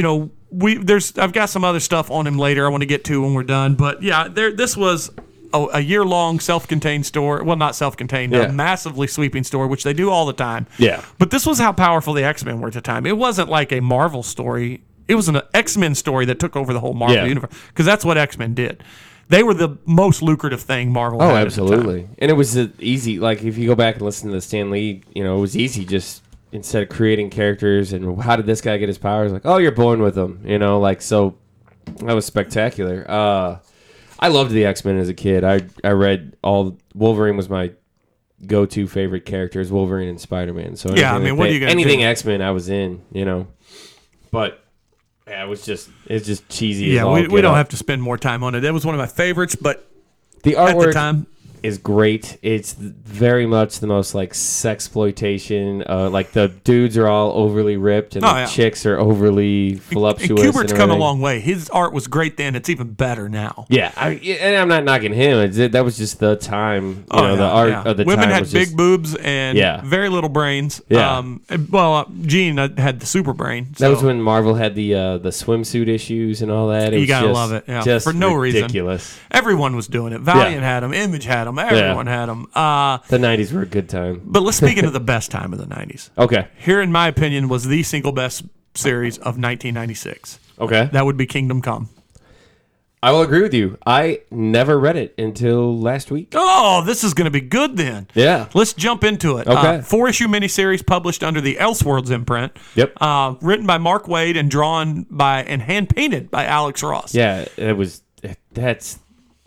I've got some other stuff on him later I want to get to when we're done. But yeah, this was a year-long self-contained story. Well, not self-contained, a massively sweeping story, which they do all the time. Yeah. But this was how powerful the X-Men were at the time. It wasn't like a Marvel story. It was an X-Men story that took over the whole Marvel universe, because that's what X-Men did. They were the most lucrative thing Marvel had. Oh, absolutely. And it was easy. Like, if you go back and listen to the Stan Lee, it was easy just instead of creating characters and how did this guy get his powers? Like, oh, you're born with them. So that was spectacular. I loved the X-Men as a kid. I read all... Wolverine was my go-to favorite characters, Wolverine and Spider-Man. So what are you going to do? Anything X-Men I was in, But... yeah, it's just cheesy. Yeah, we don't have to spend more time on it. It was one of my favorites, but the artwork at the time is great. It's very much the most like sexploitation. Like the dudes are all overly ripped and the chicks are overly voluptuous. And Kubrick's come a long way. His art was great then. It's even better now. Yeah, and I'm not knocking him. That was just the time. The art of the Women time had was big boobs and very little brains. Yeah. Gene had the super brain. So. That was when Marvel had the swimsuit issues and all that. You gotta love it. Yeah. Just for no ridiculous. Reason. Everyone was doing it. Valiant had them. Image had them. Everyone had them. The 90s were a good time. But let's speak into the best time of the 90s. Okay. Here, in my opinion, was the single best series of 1996. Okay. That would be Kingdom Come. I will agree with you. I never read it until last week. Oh, this is going to be good then. Yeah. Let's jump into it. Okay. 4-issue miniseries published under the Elseworlds imprint. Yep. Written by Mark Waid and drawn by and hand painted by Alex Ross. Yeah, that's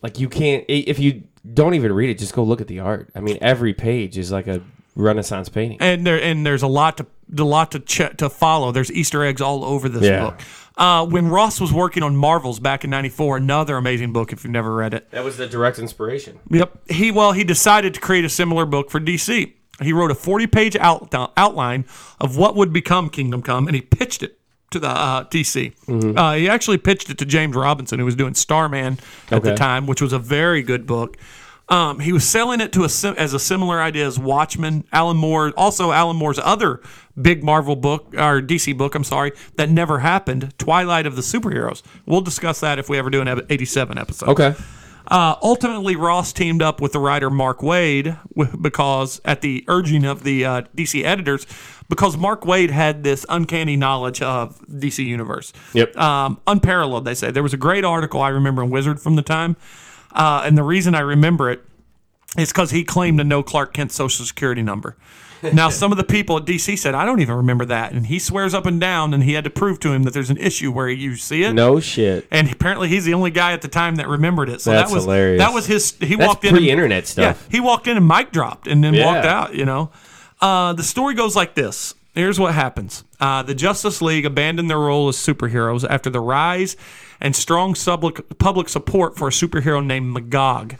like you can't, if you don't even read it, just go look at the art. I mean, every page is like a Renaissance painting. And there's a lot to follow. There's Easter eggs all over this book. When Ross was working on Marvels back in '94, another amazing book if you've never read it. That was the direct inspiration. Yep. He decided to create a similar book for DC. He wrote a 40-page outline of what would become Kingdom Come, and he pitched it to the DC. Mm-hmm. He actually pitched it to James Robinson, who was doing Starman at the time, which was a very good book. He was selling it to as a similar idea as Watchmen, Alan Moore's other big Marvel book, or DC book, that never happened, Twilight of the Superheroes. We'll discuss that if we ever do an 87 episode. Okay. Ultimately, Ross teamed up with the writer Mark Waid because, at the urging of the DC editors, because Mark Waid had this uncanny knowledge of DC Universe. Yep. Unparalleled, they say. There was a great article I remember in Wizard from the time, and the reason I remember it is because he claimed to know Clark Kent's Social Security number. Now, some of the people at DC said, I don't even remember that. And he swears up and down, and he had to prove to him that there's an issue where you see it. No shit. And apparently he's the only guy at the time that remembered it. So that's hilarious. That was his. That's walked in. Pre-internet stuff. Yeah, he walked in and mic dropped and then walked out, The story goes like this. Here's what happens. The Justice League abandoned their role as superheroes after the rise and strong public support for a superhero named Magog.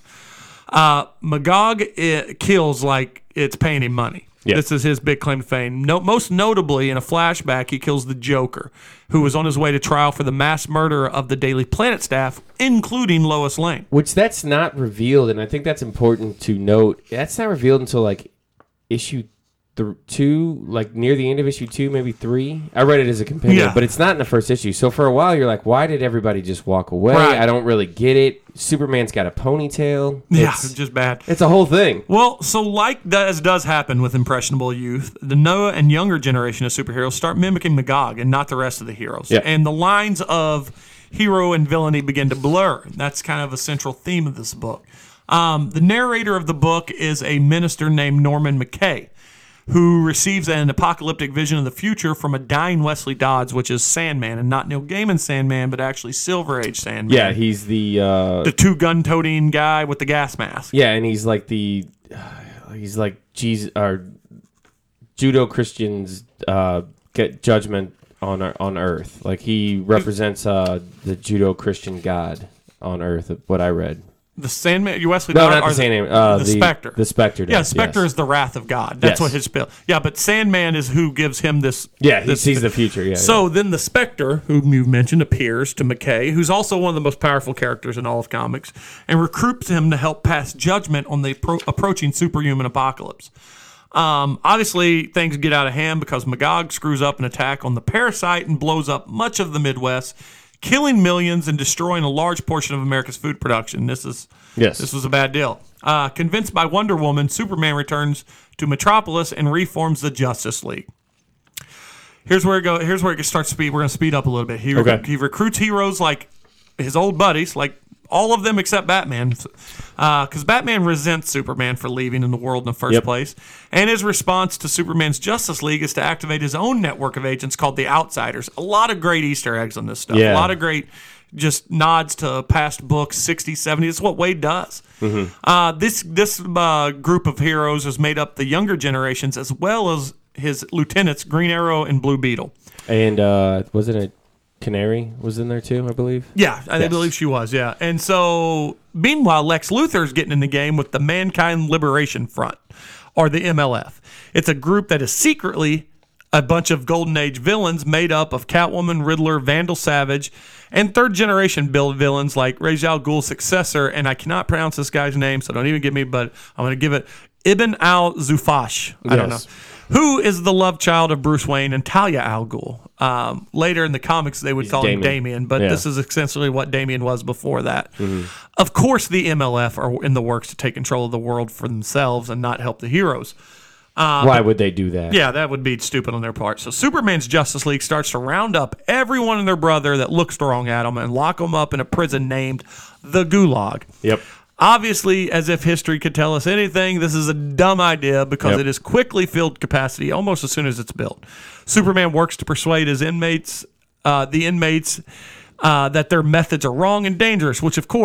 Magog kills like it's paying him money. Yep. This is his big claim to fame. Most notably, in a flashback, he kills the Joker, who was on his way to trial for the mass murder of the Daily Planet staff, including Lois Lane. Which that's not revealed, and I think that's important to note. That's not revealed until like issue 2, like near the end of issue 2, maybe 3. I read it as a companion, but it's not in the first issue. So for a while, you're like, why did everybody just walk away? Right. I don't really get it. Superman's got a ponytail. It's just bad. It's a whole thing. Well, so as does happen with impressionable youth, the Noah and younger generation of superheroes start mimicking Magog and not the rest of the heroes. Yep. And the lines of hero and villainy begin to blur. That's kind of a central theme of this book. The narrator of the book is a minister named Norman McKay, who receives an apocalyptic vision of the future from a dying Wesley Dodds, which is Sandman, and not Neil Gaiman's Sandman, but actually Silver Age Sandman. Yeah, he's the two-gun-toting guy with the gas mask. Yeah, and he's like Jesus or Judo Christians get judgment on Earth. Like he represents the Judo Christian God on Earth. What I read. The Sandman, Wesley Dodds, not the Sandman. The Spectre. The Spectre. Yeah, Spectre is the wrath of God. That's what his spell. Yeah, but Sandman is who gives him this. Yeah, he sees the future. Yeah. So then the Spectre, whom you mentioned, appears to McKay, who's also one of the most powerful characters in all of comics, and recruits him to help pass judgment on the approaching superhuman apocalypse. Obviously, things get out of hand because Magog screws up an attack on the Parasite and blows up much of the Midwest, killing millions and destroying a large portion of America's food production. This was a bad deal. Convinced by Wonder Woman, Superman returns to Metropolis and reforms the Justice League. Here's where it starts to speed. We're going to speed up a little bit. He recruits heroes like his old buddies, like all of them except Batman, because Batman resents Superman for leaving in the world in the first place. And his response to Superman's Justice League is to activate his own network of agents called the Outsiders. A lot of great Easter eggs on this stuff. Yeah. A lot of great just nods to past books, 60s, 70s. It's what Wade does. Mm-hmm. This group of heroes is made up the younger generations as well as his lieutenants, Green Arrow and Blue Beetle. And wasn't it Canary was in there too, I believe? Yeah, I believe she was, yeah. And so, meanwhile, Lex Luthor's getting in the game with the Mankind Liberation Front, or the MLF. It's a group that is secretly a bunch of Golden Age villains made up of Catwoman, Riddler, Vandal Savage, and third-generation villains like Ra's al Ghul's successor, and I cannot pronounce this guy's name, so don't even give me, but I'm going to give it Ibn al-Zufash. I don't know. Who is the love child of Bruce Wayne and Talia al Ghul. Later in the comics, they would call him Damian, but this is essentially what Damian was before that. Mm-hmm. Of course, the MLF are in the works to take control of the world for themselves and not help the heroes. Why would they do that? Yeah, that would be stupid on their part. So Superman's Justice League starts to round up everyone and their brother that looks wrong at them and lock them up in a prison named the Gulag. Yep. Obviously, as if history could tell us anything, this is a dumb idea because it is quickly filled capacity almost as soon as it's built. Superman works to persuade his inmates, that their methods are wrong and dangerous, which, of course,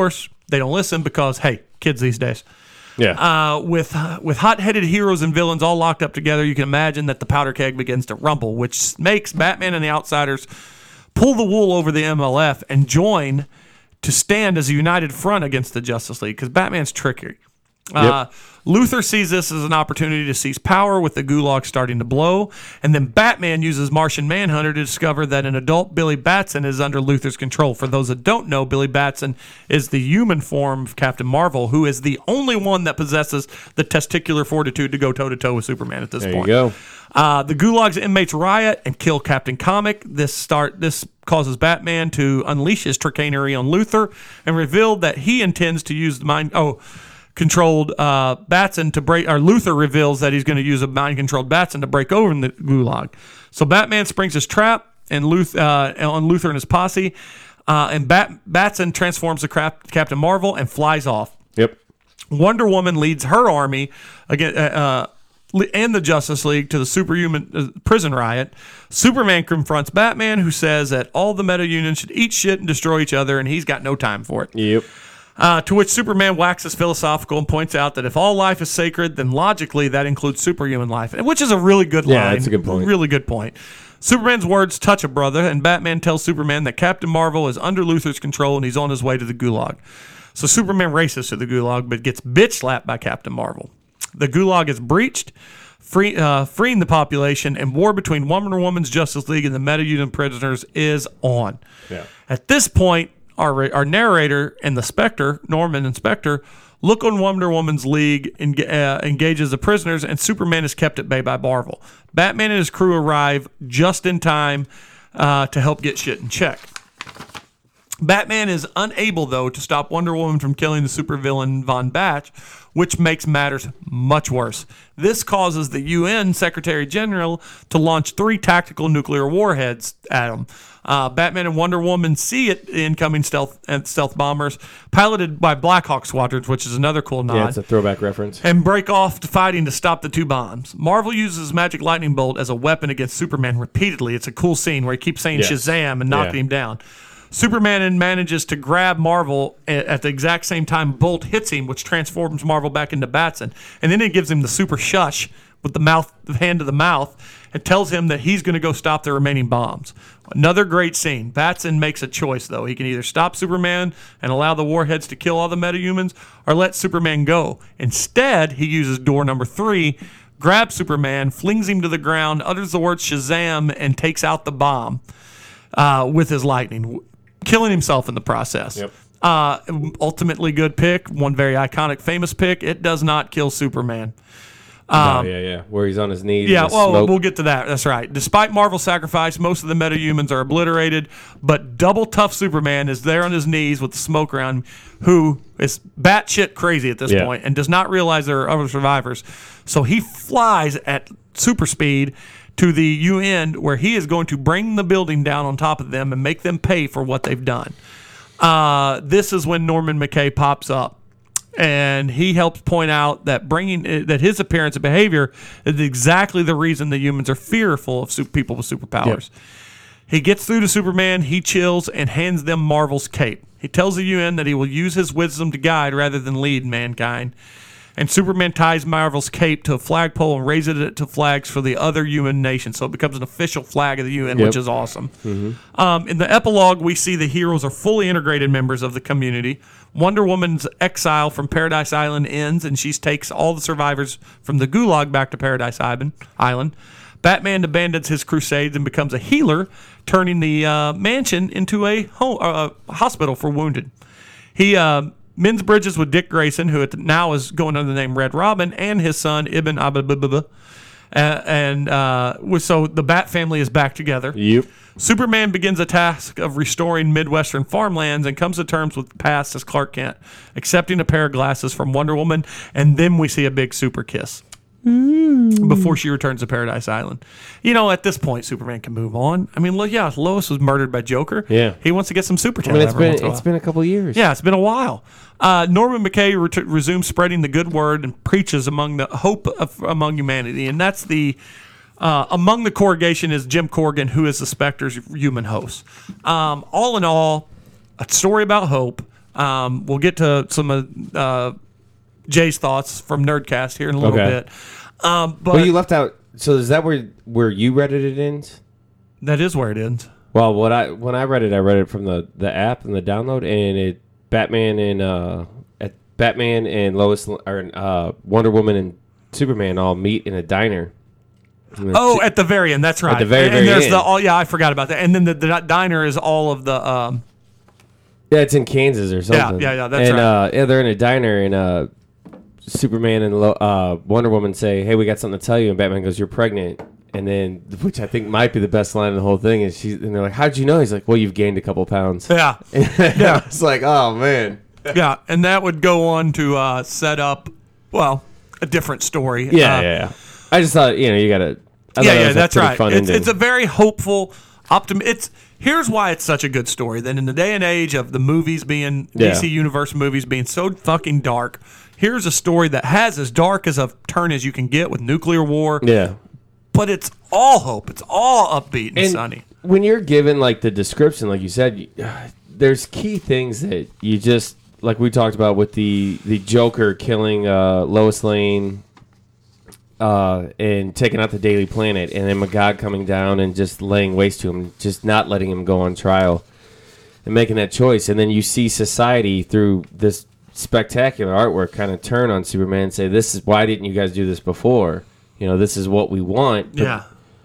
They don't listen because, hey, kids these days. Yeah. With hot-headed heroes and villains all locked up together, you can imagine that the powder keg begins to rumble, which makes Batman and the Outsiders pull the wool over the MLF and join to stand as a united front against the Justice League, because Batman's tricky. Yep. Luthor sees this as an opportunity to seize power with the Gulag starting to blow, and then Batman uses Martian Manhunter to discover that an adult Billy Batson is under Luthor's control. For those that don't know, Billy Batson is the human form of Captain Marvel, who is the only one that possesses the testicular fortitude to go toe-to-toe with Superman at this point. There you go. The Gulag's inmates riot and kill Captain Comic. This causes Batman to unleash his chicanery on Luthor and reveal that he intends to use the mind-controlled Batson to break. Or Luthor reveals that he's going to use a mind-controlled Batson to break open the Gulag. So Batman springs his trap and on Luthor and his posse, and Batson transforms the Captain Marvel and flies off. Yep. Wonder Woman leads her army and the Justice League to the superhuman prison riot. Superman confronts Batman, who says that all the meta-unions should eat shit and destroy each other, and he's got no time for it. Yep. To which Superman waxes philosophical and points out that if all life is sacred, then logically that includes superhuman life, which is a really good line. Yeah, that's a good point. Really good point. Superman's words touch a brother, and Batman tells Superman that Captain Marvel is under Luthor's control and he's on his way to the Gulag. So Superman races to the Gulag, but gets bitch-slapped by Captain Marvel. The Gulag is breached, freeing the population, and war between Wonder Woman's Justice League and the meta-unit prisoners is on. Yeah. At this point, our narrator and the Spectre, Norman and Spectre, look on Wonder Woman's league, engages the prisoners, and Superman is kept at bay by Marvel. Batman and his crew arrive just in time to help get shit in check. Batman is unable, though, to stop Wonder Woman from killing the supervillain Von Batch, which makes matters much worse. This causes the UN Secretary General to launch 3 tactical nuclear warheads at him. Batman and Wonder Woman see it, incoming stealth bombers, piloted by Blackhawk squadrons, which is another cool nod. Yeah, it's a throwback reference. And break off fighting to stop the 2 bombs. Marvel uses Magic Lightning Bolt as a weapon against Superman repeatedly. It's a cool scene where he keeps saying Shazam and knocking him down. Superman manages to grab Marvel at the exact same time Bolt hits him, which transforms Marvel back into Batson. And then it gives him the super shush with the hand to the mouth and tells him that he's going to go stop the remaining bombs. Another great scene. Batson makes a choice, though. He can either stop Superman and allow the warheads to kill all the metahumans or let Superman go. Instead, he uses door number 3, grabs Superman, flings him to the ground, utters the word Shazam, and takes out the bomb with his lightning, killing himself in the process. Yep. Ultimately good pick. One very iconic, famous pick. It does not kill Superman. Where he's on his knees. Yeah, well, we'll get to that. That's right. Despite Marvel's sacrifice, most of the metahumans are obliterated, but double tough Superman is there on his knees with the smoke around him, who is batshit crazy at this point and does not realize there are other survivors. So he flies at super speed to the UN, where he is going to bring the building down on top of them and make them pay for what they've done. This is when Norman McKay pops up. And he helps point out that that his appearance and behavior is exactly the reason the humans are fearful of people with superpowers. Yep. He gets through to Superman, he chills, and hands them Marvel's cape. He tells the UN that he will use his wisdom to guide rather than lead mankind. And Superman ties Marvel's cape to a flagpole and raises it to flags for the other UN nations. So it becomes an official flag of the UN, which is awesome. Mm-hmm. In the epilogue, we see the heroes are fully integrated members of the community. Wonder Woman's exile from Paradise Island ends, and she takes all the survivors from the Gulag back to Paradise Island. Batman abandons his crusades and becomes a healer, turning the mansion into a hospital for wounded. He mends bridges with Dick Grayson, who now is going under the name Red Robin, and his son Ibn Abba. So the Bat family is back together. Yep. Superman begins a task of restoring Midwestern farmlands and comes to terms with the past as Clark Kent, accepting a pair of glasses from Wonder Woman, and then we see a big super kiss before she returns to Paradise Island. At this point, Superman can move on. I mean, Lois was murdered by Joker. Yeah. He wants to get some super talent. It's been a couple years. Yeah, it's been a while. Norman McKay resumes spreading the good word and preaches among humanity, and that's the among the corrugation is Jim Corrigan, who is the Spectre's human host. All in all, a story about hope, We'll get to some of Jay's thoughts from Nerdcast here in a little bit. But you left out. So is that where you read it ends? That is where it ends. Well, when I read it from the app and the download, and Batman and Lois or Wonder Woman and Superman all meet in a diner. Oh, at the very end. That's right. At the very and there's end. I forgot about that. And then the diner is all of the. Yeah, it's in Kansas or something. Yeah. That's right. They're in a diner, and Superman and Wonder Woman say, "Hey, we got something to tell you." And Batman goes, "You're pregnant." And then, which I think might be the best line of the whole thing, is and they're like, "How'd you know?" He's like, "Well, you've gained a couple pounds." Yeah. Yeah. It's like, oh man. Yeah, and that would go on to set up, a different story. Yeah. I just thought, you got to. That's right. It's a very hopeful, here's why it's such a good story. That in the day and age of the movies being DC Universe movies being so fucking dark, here's a story that has as dark as a turn as you can get with nuclear war. Yeah. But it's all hope. It's all upbeat and sunny. When you're given like the description, like you said, there's key things that you just, like we talked about with the Joker killing Lois Lane and taking out the Daily Planet, and then Magog coming down and just laying waste to him, just not letting him go on trial and making that choice. And then you see society through this spectacular artwork kind of turn on Superman and say, why didn't you guys do this before? This is what we want. Yeah.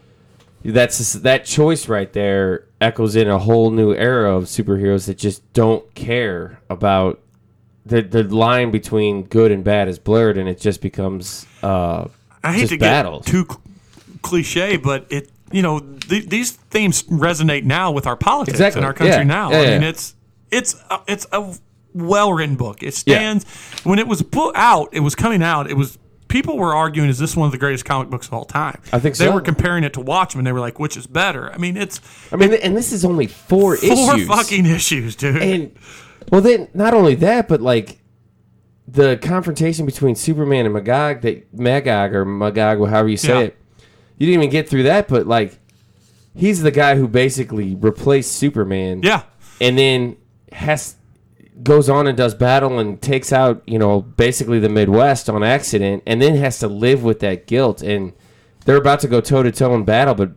That choice right there echoes in a whole new era of superheroes that just don't care about the line between good and bad is blurred, and it just becomes I hate just to battles. Get too cliche, but these themes resonate now with our politics in our country now. I mean, it's a well-written book. It stands when it was coming out. It was. People were arguing, is this one of the greatest comic books of all time? I think so. They were comparing it to Watchmen. They were like, which is better? I mean, and this is only four issues. Four fucking issues, dude. And, well, then, not only that, but, like, the confrontation between Superman and Magog, however you say it, you didn't even get through that, but, like, he's the guy who basically replaced Superman. Yeah. And then goes on and does battle and takes out, basically the Midwest on accident, and then has to live with that guilt. And they're about to go toe-to-toe in battle, but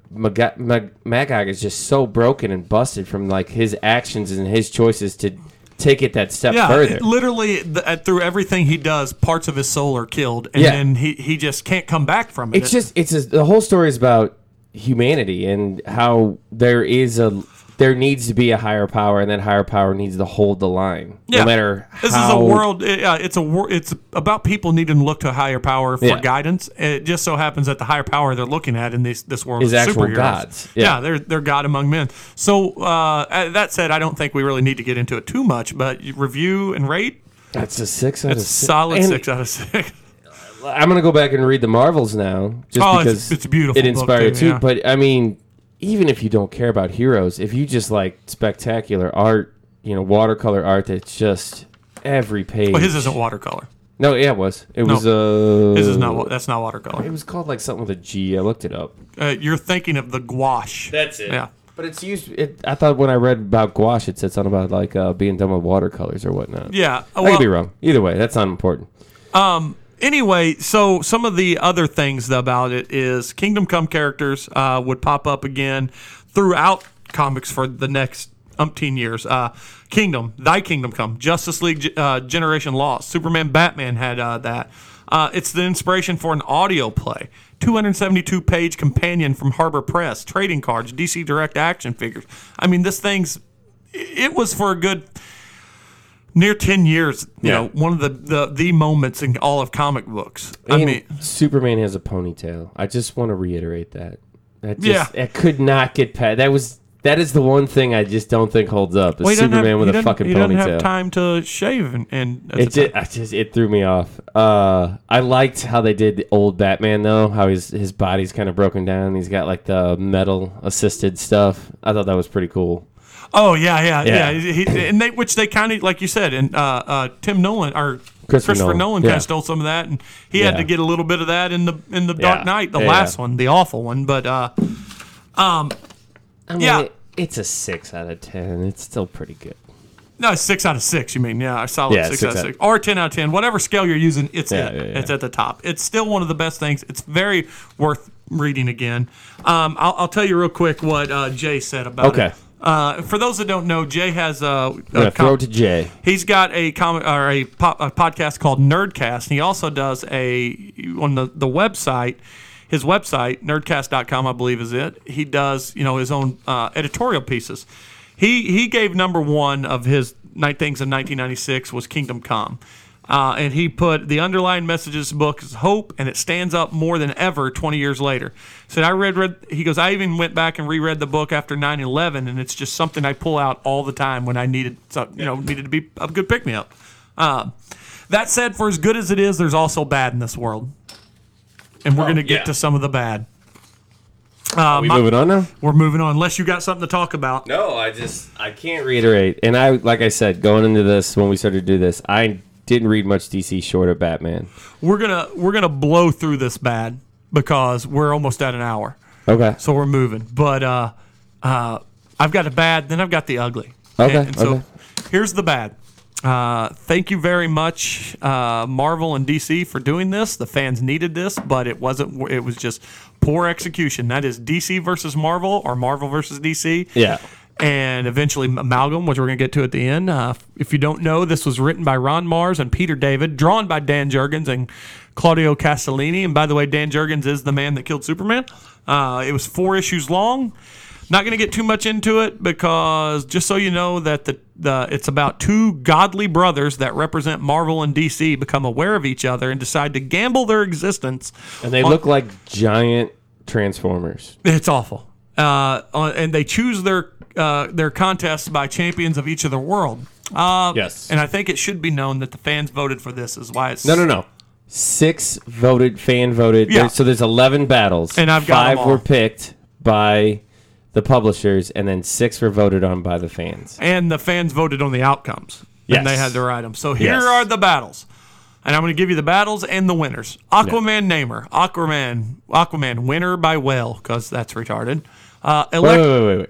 Magog is just so broken and busted from, like, his actions and his choices to take it that step further. Literally, through everything he does, parts of his soul are killed, and then he just can't come back from it. The whole story is about humanity and how there needs to be a higher power, and that higher power needs to hold the line, no matter how. This is a world. It's about people needing to look to a higher power for guidance. It just so happens that the higher power they're looking at in this world is actual superheroes. gods. Yeah, they're God among men. So that said, I don't think we really need to get into it too much. But review and rate. That's a 6 out of 6. Solid 6 out of 6. I'm gonna go back and read the Marvels now, just because it's beautiful. It inspired book, too. Yeah. But I mean, even if you don't care about heroes, if you just like spectacular art, watercolor art that's just every page. Well, his isn't watercolor. No, yeah, it was. It was. His is not. That's not watercolor. It was called like something with a G. I looked it up. You're thinking of the gouache. That's it. Yeah. But it's used. I thought when I read about gouache, it said something about like being done with watercolors or whatnot. Yeah. I could be wrong. Either way, that's not important. Anyway, so some of the other things about it is Kingdom Come characters would pop up again throughout comics for the next umpteen years. Kingdom, Thy Kingdom Come, Justice League Generation Lost, Superman, Batman had that. It's the inspiration for an audio play, 272-page companion from Harbor Press, trading cards, DC Direct action figures. I mean, it was for a good near 10 years, one of the moments in all of comic books. I mean, Superman has a ponytail. I just want to reiterate that. It could not get past. That is the one thing I just don't think holds up. Is Superman with a fucking ponytail. He doesn't have time to shave, and it threw me off. I liked how they did the old Batman though. How his body's kind of broken down. He's got like the metal assisted stuff. I thought that was pretty cool. Oh yeah. Which they kind of, like you said, and Tim Nolan or Christopher Nolan kind of stole some of that, and he had to get a little bit of that in the Dark Knight, the last one, the awful one. But I mean, it's a 6 out of 10. It's still pretty good. No, 6 out of 6. You mean? Yeah, a solid 6 out of 6, or 10 out of 10, whatever scale you're using. It's It's at the top. It's still one of the best things. It's very worth reading again. I'll tell you real quick what Jay said about it. For those that don't know, Jay has throw it to Jay. He's got a podcast called Nerdcast, and he also does on the website. His website, nerdcast.com, I believe is it. He does his own editorial pieces. He gave number one of his things in 1996 was Kingdom Come. And he put the underlying message of this book is hope, and it stands up more than ever 20 years later. Said he goes, I even went back and reread the book after 9/11, and it's just something I pull out all the time when I needed to be a good pick-me-up. That said, for as good as it is, there's also bad in this world. And we're going to get to some of the bad. Are we moving on now? We're moving on, unless you got something to talk about. No, I can't reiterate. And like I said, going into this, when we started to do this, I didn't read much DC short of Batman. We're gonna blow through this bad because we're almost at an hour. Okay. So we're moving. But I've got the bad, then I've got the ugly. Okay. And so here's the bad. Thank you very much, Marvel and DC, for doing this. The fans needed this, but it wasn't. It was just poor execution. That is DC versus Marvel, or Marvel versus DC. Yeah. And eventually Amalgam, which we're going to get to at the end. If you don't know, this was written by Ron Mars and Peter David, drawn by Dan Jurgens and Claudio Castellini. And by the way, Dan Jurgens is the man that killed Superman. It was 4 issues long. Not going to get too much into it because just so you know that it's about 2 godly brothers that represent Marvel and DC become aware of each other and decide to gamble their existence. And they look like giant Transformers. It's awful. And they choose their contests by champions of each of their world. Yes. And I think it should be known that the fans voted for this is why it's... No. 6 fan voted. Yeah. So there's 11 battles. And I've got 5 them all. were picked by the publishers, and then 6 were voted on by the fans. And the fans voted on the outcomes. Yes. And they had their items. So here are the battles. And I'm going to give you the battles and the winners. Aquaman Namer. Aquaman winner by whale, because that's retarded. Wait.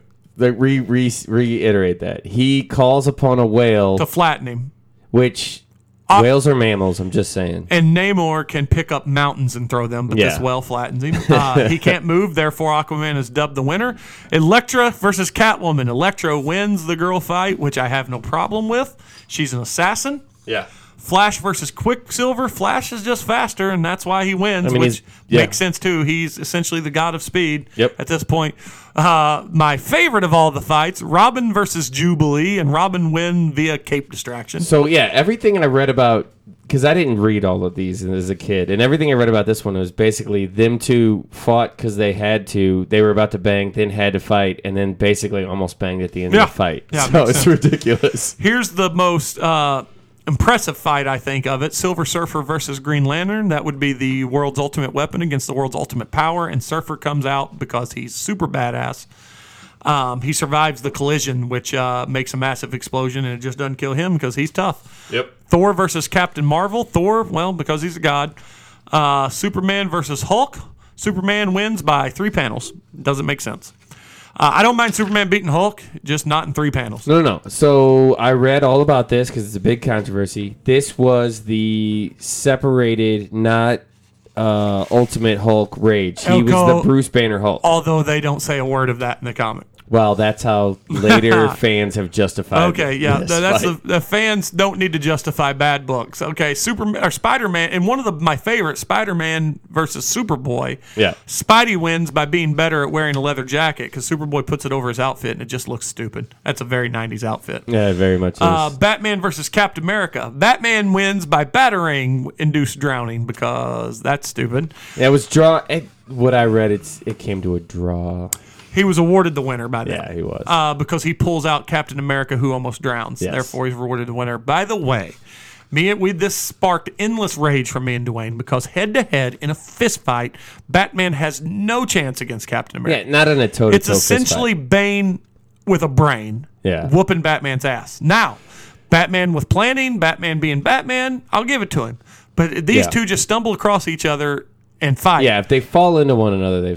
Reiterate that. He calls upon a whale to flatten him. Which whales are mammals, I'm just saying. And Namor can pick up mountains and throw them, but this whale flattens him. He can't move, therefore Aquaman is dubbed the winner. Elektra versus Catwoman. Elektra wins the girl fight, which I have no problem with. She's an assassin. Yeah. Flash versus Quicksilver. Flash is just faster, and that's why he wins, which makes sense, too. He's essentially the god of speed at this point. My favorite of all the fights, Robin versus Jubilee, and Robin win via cape distraction. So, everything I read about, because I didn't read all of these as a kid, and everything I read about this one was basically them two fought because they had to. They were about to bang, then had to fight, and then basically almost banged at the end of the fight. Yeah, so it's sense. ridiculous. Here's the most... impressive fight, I think, of it. Silver Surfer versus Green Lantern. That would be the world's ultimate weapon against the world's ultimate power. And Surfer comes out because he's super badass. He survives the collision, which makes a massive explosion, and it just doesn't kill him because he's tough. Yep. Thor versus Captain Marvel. Thor, well, because he's a god. Superman versus Hulk. Superman wins by 3 panels. Doesn't make sense. I don't mind Superman beating Hulk, just not in 3 panels. No. So I read all about this because it's a big controversy. This was the separated, not Ultimate Hulk Rage. He was the Bruce Banner Hulk. Although they don't say a word of that in the comic. Well, that's how later fans have justified. Okay, yeah, that's the fans don't need to justify bad books. Okay, Spider-Man, and one of my favorite, Spider-Man versus Superboy. Yeah, Spidey wins by being better at wearing a leather jacket because Superboy puts it over his outfit and it just looks stupid. That's a very 90s outfit. Yeah, it very much is. Batman versus Captain America. Batman wins by battering-induced drowning because that's stupid. Yeah, it was what I read, it came to a draw. He was awarded the winner by that. Yeah, he was. Because he pulls out Captain America, who almost drowns. Yes. Therefore, he's awarded the winner. By the way, this sparked endless rage from me and Dwayne because head-to-head in a fist fight, Batman has no chance against Captain America. Yeah, not in a toe-to-toe It's essentially Bane with a brain whooping Batman's ass. Now, Batman with planning, Batman being Batman, I'll give it to him. But these two just stumble across each other and fight. Yeah, if they fall into one another, they fight.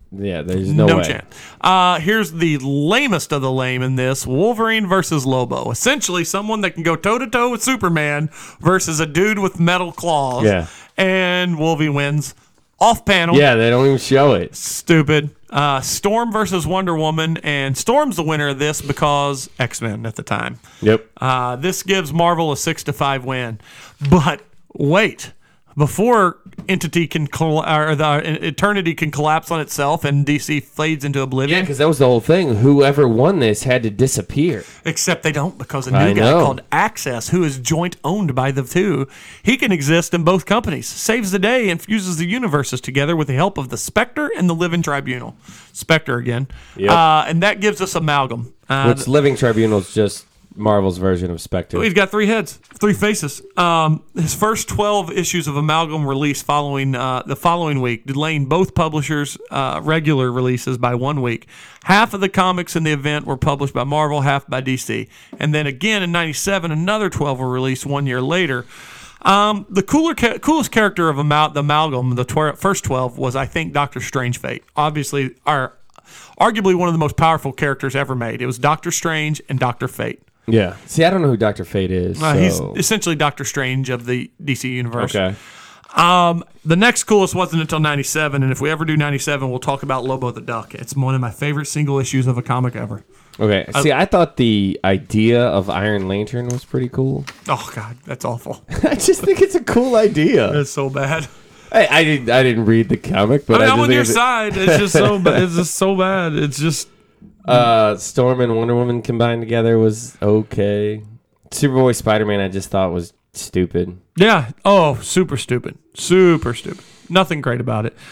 there's no way. chance. Here's the lamest of the lame in this: Wolverine versus Lobo. Essentially, someone that can go toe to toe with Superman versus a dude with metal claws. Yeah. And Wolverine wins. Off panel. Yeah, they don't even show it. Stupid. Storm versus Wonder Woman, and Storm's the winner of this because X-Men at the time. Yep. This gives Marvel a 6-5 win. But wait, before Eternity can collapse on itself and DC fades into Yeah, oblivion. because that was the whole thing. Whoever won this had to disappear. Except they don't, because a new guy called Access, who is joint owned by the two, he can exist in both companies, saves the day, and fuses the universes together with the help of the Spectre and the Living Tribunal. Spectre again. Yep. And that gives us Amalgam. Which Living Tribunal's just Marvel's version of Spectre. He's got 3 heads, 3 faces. His first 12 issues of Amalgam released the following week, delaying both publishers' regular releases by 1 week. Half of the comics in the event were published by Marvel, half by DC. And then again in 97, another 12 were released 1 year later. The coolest character of the Amalgam, the first 12, was, I think, Dr. Strange Fate. Obviously, arguably one of the most powerful characters ever made. It was Dr. Strange and Dr. Fate. Yeah. See, I don't know who Dr. Fate is. He's essentially Doctor Strange of the DC universe. Okay. The next coolest wasn't until 97, and if we ever do 97, we'll talk about Lobo the Duck. It's one of my favorite single issues of a comic ever. Okay. See, I thought the idea of Iron Lantern was pretty cool. Oh, God, that's awful. I just think it's a cool idea. That's so bad. Hey, I didn't read the comic, but I'm on your side. It's just so bad. It's just so bad. It's just... Storm and Wonder Woman combined together was okay. Superboy Spider-Man I just thought was stupid. Yeah. Oh, super stupid. Super stupid. Nothing great about it.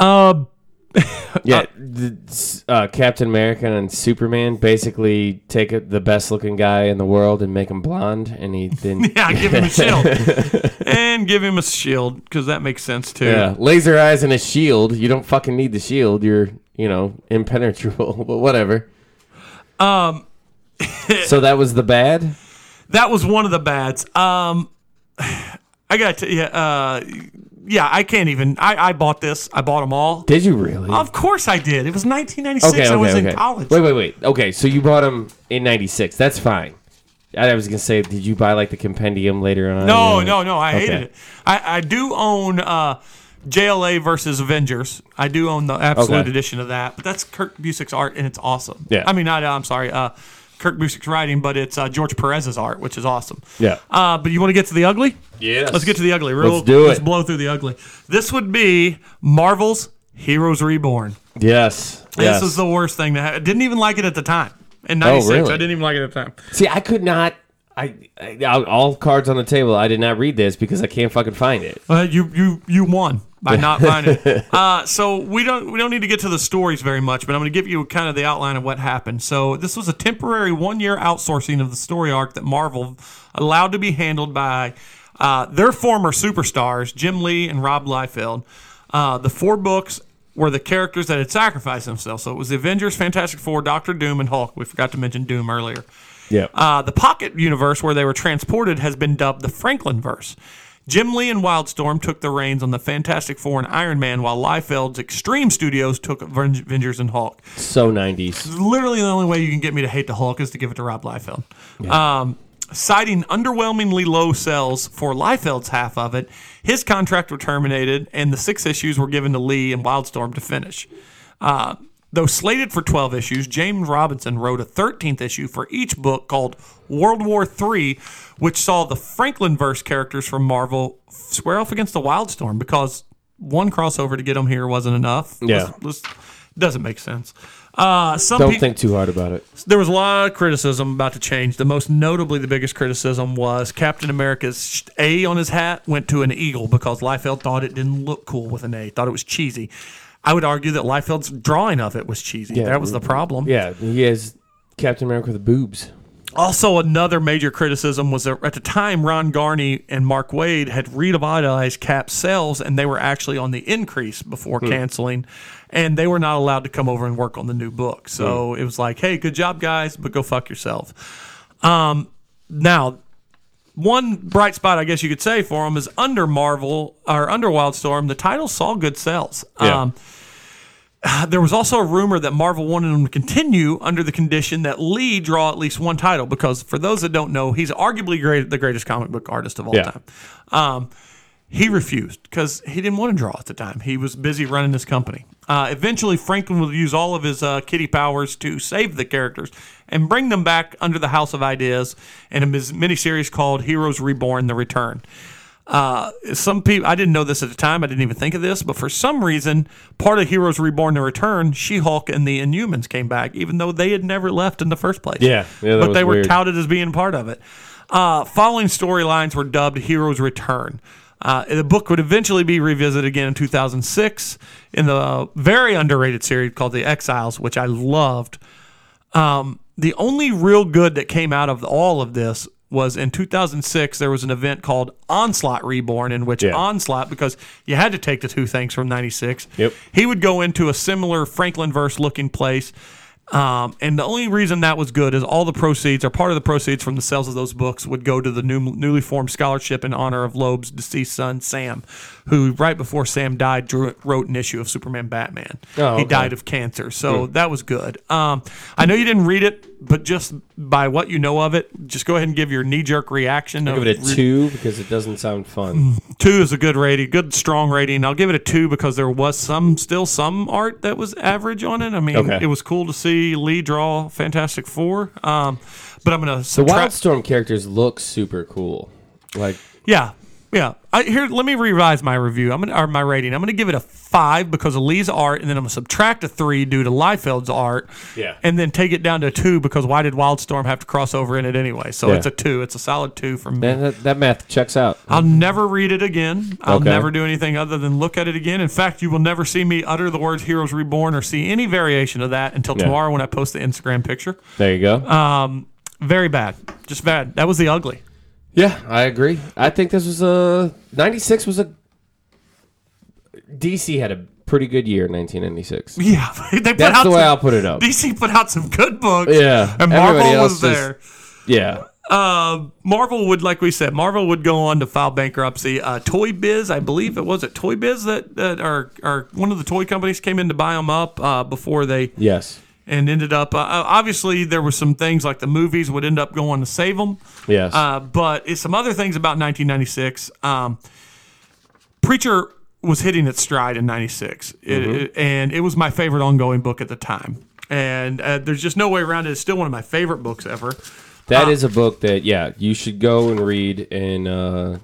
Captain America and Superman basically take the best-looking guy in the world and make him blonde, and he then give him a shield and give him a shield because that makes sense too. Yeah, laser eyes and a shield. You don't fucking need the shield. You're impenetrable, but whatever. So that was the bad? That was one of the bads. I got to, I can't even. I bought this. I bought them all. Did you really? Of course I did. It was 1996. I was in college. Wait. Okay, so you bought them in 96. That's fine. I was going to say, did you buy like the compendium later on? No. I hated it. I do own JLA versus Avengers. I do own the Absolute edition of that, but that's Kurt Busiek's art, and it's awesome. Yeah. I mean, I'm sorry, Kurt Busiek's writing, but it's George Perez's art, which is awesome. Yeah. But you want to get to the ugly? Yes. Let's get to the ugly. Let's do it. Let's blow through the ugly. This would be Marvel's Heroes Reborn. Yes. This is the worst thing to have. I didn't even like it at the time. In 96, really? I didn't even like it at the time. See, I could not. All cards on the table. I did not read this because I can't fucking find it. You won by not finding it. So we don't need to get to the stories very much, but I'm going to give you kind of the outline of what happened. So this was a temporary 1-year outsourcing of the story arc that Marvel allowed to be handled by their former superstars, Jim Lee and Rob Liefeld. The 4 books were the characters that had sacrificed themselves. So it was the Avengers, Fantastic Four, Doctor Doom, and Hulk. We forgot to mention Doom earlier. Yeah. The Pocket universe where they were transported has been dubbed the Franklin-verse. Jim Lee and Wildstorm took the reins on the Fantastic Four and Iron Man, while Liefeld's Extreme Studios took Avengers and Hulk. So 90s. Literally the only way you can get me to hate the Hulk is to give it to Rob Liefeld. Yeah. Citing underwhelmingly low sales for Liefeld's half of it, his contract was terminated, and the 6 issues were given to Lee and Wildstorm to finish. Though slated for 12 issues, James Robinson wrote a 13th issue for each book called World War III, which saw the Franklin-verse characters from Marvel square off against the Wildstorm because one crossover to get them here wasn't enough. Yeah. Doesn't make sense. Don't think too hard about it. There was a lot of criticism about the change. The most notably, the biggest criticism was Captain America's A on his hat went to an eagle because Liefeld thought it didn't look cool with an A, thought it was cheesy. I would argue that Liefeld's drawing of it was cheesy. Yeah, that was the problem. Yeah, he has Captain America with the boobs. Also, another major criticism was that at the time, Ron Garney and Mark Waid had revitalized Cap's sales, and they were actually on the increase before canceling, and they were not allowed to come over and work on the new book. So it was like, hey, good job, guys, but go fuck yourself. Now, one bright spot, I guess you could say, for them is under Wildstorm, the title saw good sales. Yeah. there was also a rumor that Marvel wanted him to continue under the condition that Lee draw at least one title, because for those that don't know, he's arguably the greatest comic book artist of all time. He refused because he didn't want to draw at the time. He was busy running his company. Eventually, Franklin would use all of his kitty powers to save the characters and bring them back under the House of Ideas in a miniseries called Heroes Reborn: The Return. Some people, I didn't know this at the time. I didn't even think of this, but for some reason, part of Heroes Reborn: The Return, She-Hulk and the Inhumans came back, even though they had never left in the first place. But they were touted as being part of it. Following storylines were dubbed Heroes Return. The book would eventually be revisited again in 2006 in the very underrated series called The Exiles, which I loved. The only real good that came out of all of this was in 2006, there was an event called Onslaught Reborn, in which Onslaught, because you had to take the two things from 96, he would go into a similar Franklin-verse looking place. And the only reason that was good is all the proceeds, or part of the proceeds from the sales of those books, would go to the newly formed scholarship in honor of Loeb's deceased son, Sam, who right before Sam died wrote an issue of Superman Batman. He died of cancer, so that was good. I know you didn't read it, but just by what you know of it, just go ahead and give your knee-jerk reaction. I'll give it a 2 because it doesn't sound fun. 2 is a good rating, good strong rating. I'll give it a 2 because there was still some art that was average on it. I mean, it was cool to see Lee draw Fantastic Four. But I'm going to the Wildstorm characters look super cool. Yeah. Let me revise my review. My rating. I'm going to give it a 5 because of Lee's art, and then I'm going to subtract a 3 due to Liefeld's art, and then take it down to a 2 because why did Wildstorm have to cross over in it anyway? So it's a 2. It's a solid 2 from me. Man, that math checks out. I'll never read it again. I'll never do anything other than look at it again. In fact, you will never see me utter the words Heroes Reborn or see any variation of that until tomorrow when I post the Instagram picture. There you go. Very bad. Just bad. That was the ugly. Yeah, I agree. I think this was 96 was DC had a pretty good year in 1996. Yeah. That's the way I'll put it up. DC put out some good books. Yeah. And Marvel was there. Yeah. Marvel would, like we said, go on to file bankruptcy. Toy Biz, I believe it was Toy Biz that are one of the toy companies came in to buy them up before they... Yes. And ended up, obviously, there were some things like the movies would end up going to save them. Yes. But it's some other things about 1996. Preacher was hitting its stride in 96. And it was my favorite ongoing book at the time. And there's just no way around it. It's still one of my favorite books ever. That is a book that, you should go and read. And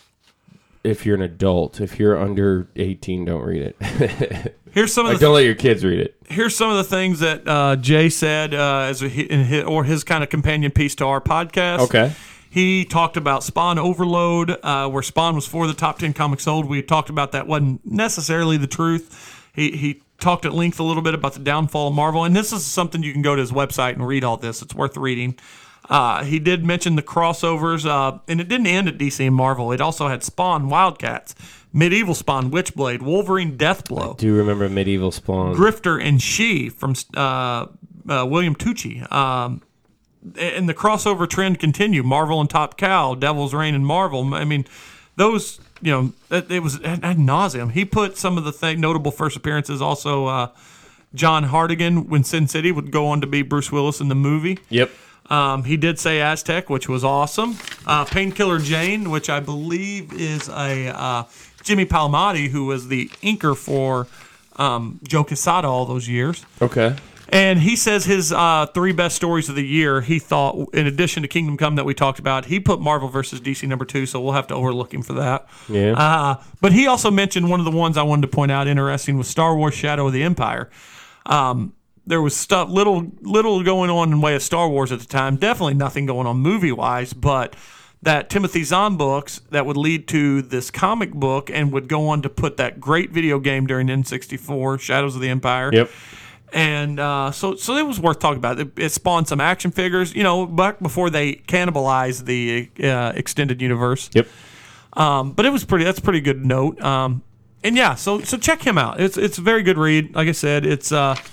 if you're an adult, if you're under 18, don't read it. Here's some of don't let your kids read it. Here's some of the things that Jay said as his kind of companion piece to our podcast. Okay. He talked about Spawn Overload, where Spawn was 4 of the top 10 comics sold. We talked about that wasn't necessarily the truth. He talked at length a little bit about the downfall of Marvel, and this is something you can go to his website and read all this. It's worth reading. He did mention the crossovers, and it didn't end at DC and Marvel. It also had Spawn, Wildcats, Medieval Spawn, Witchblade, Wolverine, Deathblow. Do you remember Medieval Spawn? Grifter and She from William Tucci. And the crossover trend continued. Marvel and Top Cow, Devil's Reign and Marvel. I mean, those, it was ad nauseum. He put some of the notable first appearances also. John Hardigan, when Sin City would go on to be Bruce Willis in the movie. Yep. He did say Aztec, which was awesome. Painkiller Jane, which I believe is a Jimmy Palmiotti, who was the inker for Joe Quesada all those years. Okay. And he says his 3 best stories of the year, he thought, in addition to Kingdom Come that we talked about, he put Marvel vs. DC number 2, so we'll have to overlook him for that. Yeah. But he also mentioned one of the ones I wanted to point out interesting was Star Wars Shadow of the Empire. There was stuff, little going on in way of Star Wars at the time. Definitely nothing going on movie-wise, but that Timothy Zahn books that would lead to this comic book and would go on to put that great video game during N64, Shadows of the Empire. Yep. And so it was worth talking about. It spawned some action figures, back before they cannibalized the extended universe. Yep. But that's a pretty good note. So check him out. It's a very good read. Like I said, it's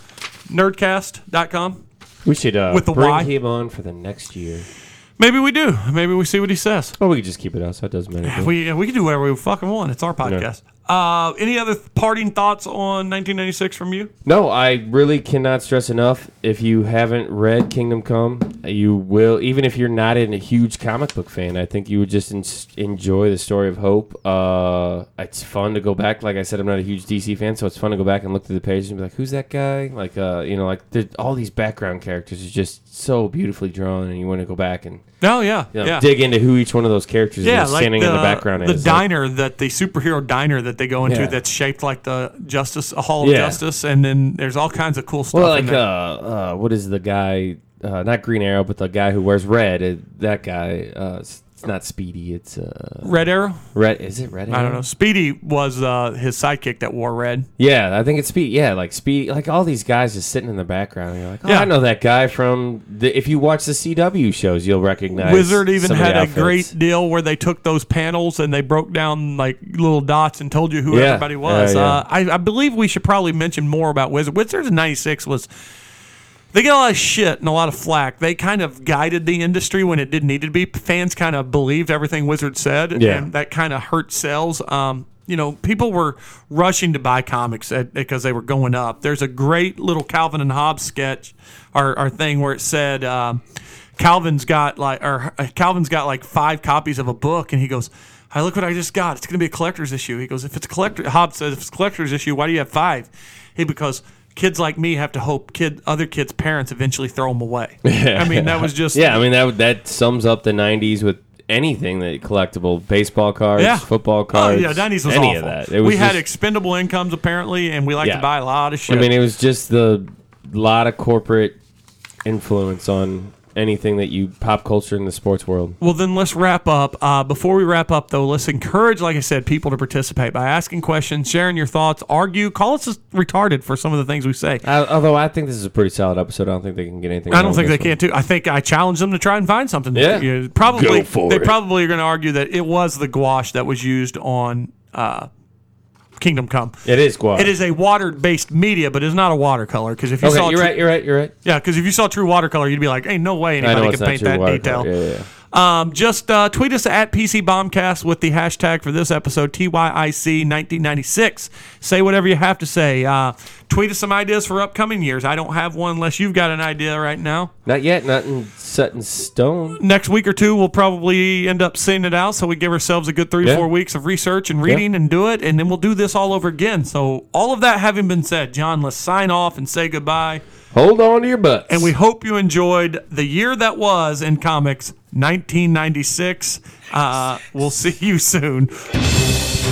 nerdcast.com. We should with the bring Y. him on for the next year. Maybe we do. Maybe we see what he says. Well, we can just keep it outside. Doesn't matter. We can do whatever we fucking want. It's our podcast. Any other parting thoughts on 1996 from you? No, I really cannot stress enough. If you haven't read Kingdom Come, you will. Even if you're not a huge comic book fan, I think you would just enjoy the story of Hope. It's fun to go back. Like I said, I'm not a huge DC fan, so it's fun to go back and look through the pages and be like, "Who's that guy?" Like, all these background characters are just so beautifully drawn, and you want to go back and dig into who each one of those characters is standing in the background. The diner the superhero diner that they go into that's shaped like the Hall of Justice, and then there's all kinds of cool stuff. Well, like what is the guy? Not Green Arrow, but the guy who wears red. That guy. It's not Speedy. It's Red Arrow. Is it Red Arrow? I don't know. Speedy was his sidekick that wore red. Yeah, I think it's Speedy. Yeah, like Speedy. Like all these guys just sitting in the background. And you're like, I know that guy from. If you watch the CW shows, you'll recognize. Wizard even had a great deal where they took those panels and they broke down like little dots and told you who everybody was. I believe we should probably mention more about Wizard. Wizard in '96 was. They get a lot of shit and a lot of flack. They kind of guided the industry when it didn't need to be. Fans kind of believed everything Wizard said, and that kind of hurt sales. People were rushing to buy comics because they were going up. There's a great little Calvin and Hobbes sketch or thing where it said Calvin's got like 5 copies of a book, and he goes, "Hey, look what I just got. It's going to be a collector's issue." He goes, Hobbes says, "If it's a collector's issue, why do you have 5?" Because kids like me have to hope other kids' parents eventually throw them away. I mean, that was just... Yeah, I mean, that sums up the 90s with anything that collectible. Baseball cards, football cards. Oh, yeah, 90s was any awful. Of that. We had expendable incomes, apparently, and we liked to buy a lot of shit. I mean, it was just the lot of corporate influence on anything that you pop culture in the sports world. Well, then let's wrap up. Before we wrap up, though, let's encourage, like I said, people to participate by asking questions, sharing your thoughts, argue, call us retarded for some of the things we say. Although I think this is a pretty solid episode. I don't think they can get anything I don't think they can, too. I think I challenge them to try and find something. Yeah. They probably are going to argue that it was the gouache that was used on Kingdom Come. It is gouache. It is a water-based media, but it's not a watercolor. Because if you saw, you're right. Yeah, because if you saw true watercolor, you'd be like, "Ain't no way anybody can paint that detail." Yeah. Just tweet us at PC Bombcast with the hashtag for this episode TYIC 1996. Say whatever you have to say. Tweet us some ideas for upcoming years. I don't have one unless you've got an idea right now. Not yet. Nothing set in stone. Next week or two, we'll probably end up seeing it out. So we give ourselves a good 3 or 4 weeks of research and reading and do it. And then we'll do this all over again. So all of that having been said, John, let's sign off and say goodbye. Hold on to your butts. And we hope you enjoyed the year that was in comics, 1996. We'll see you soon.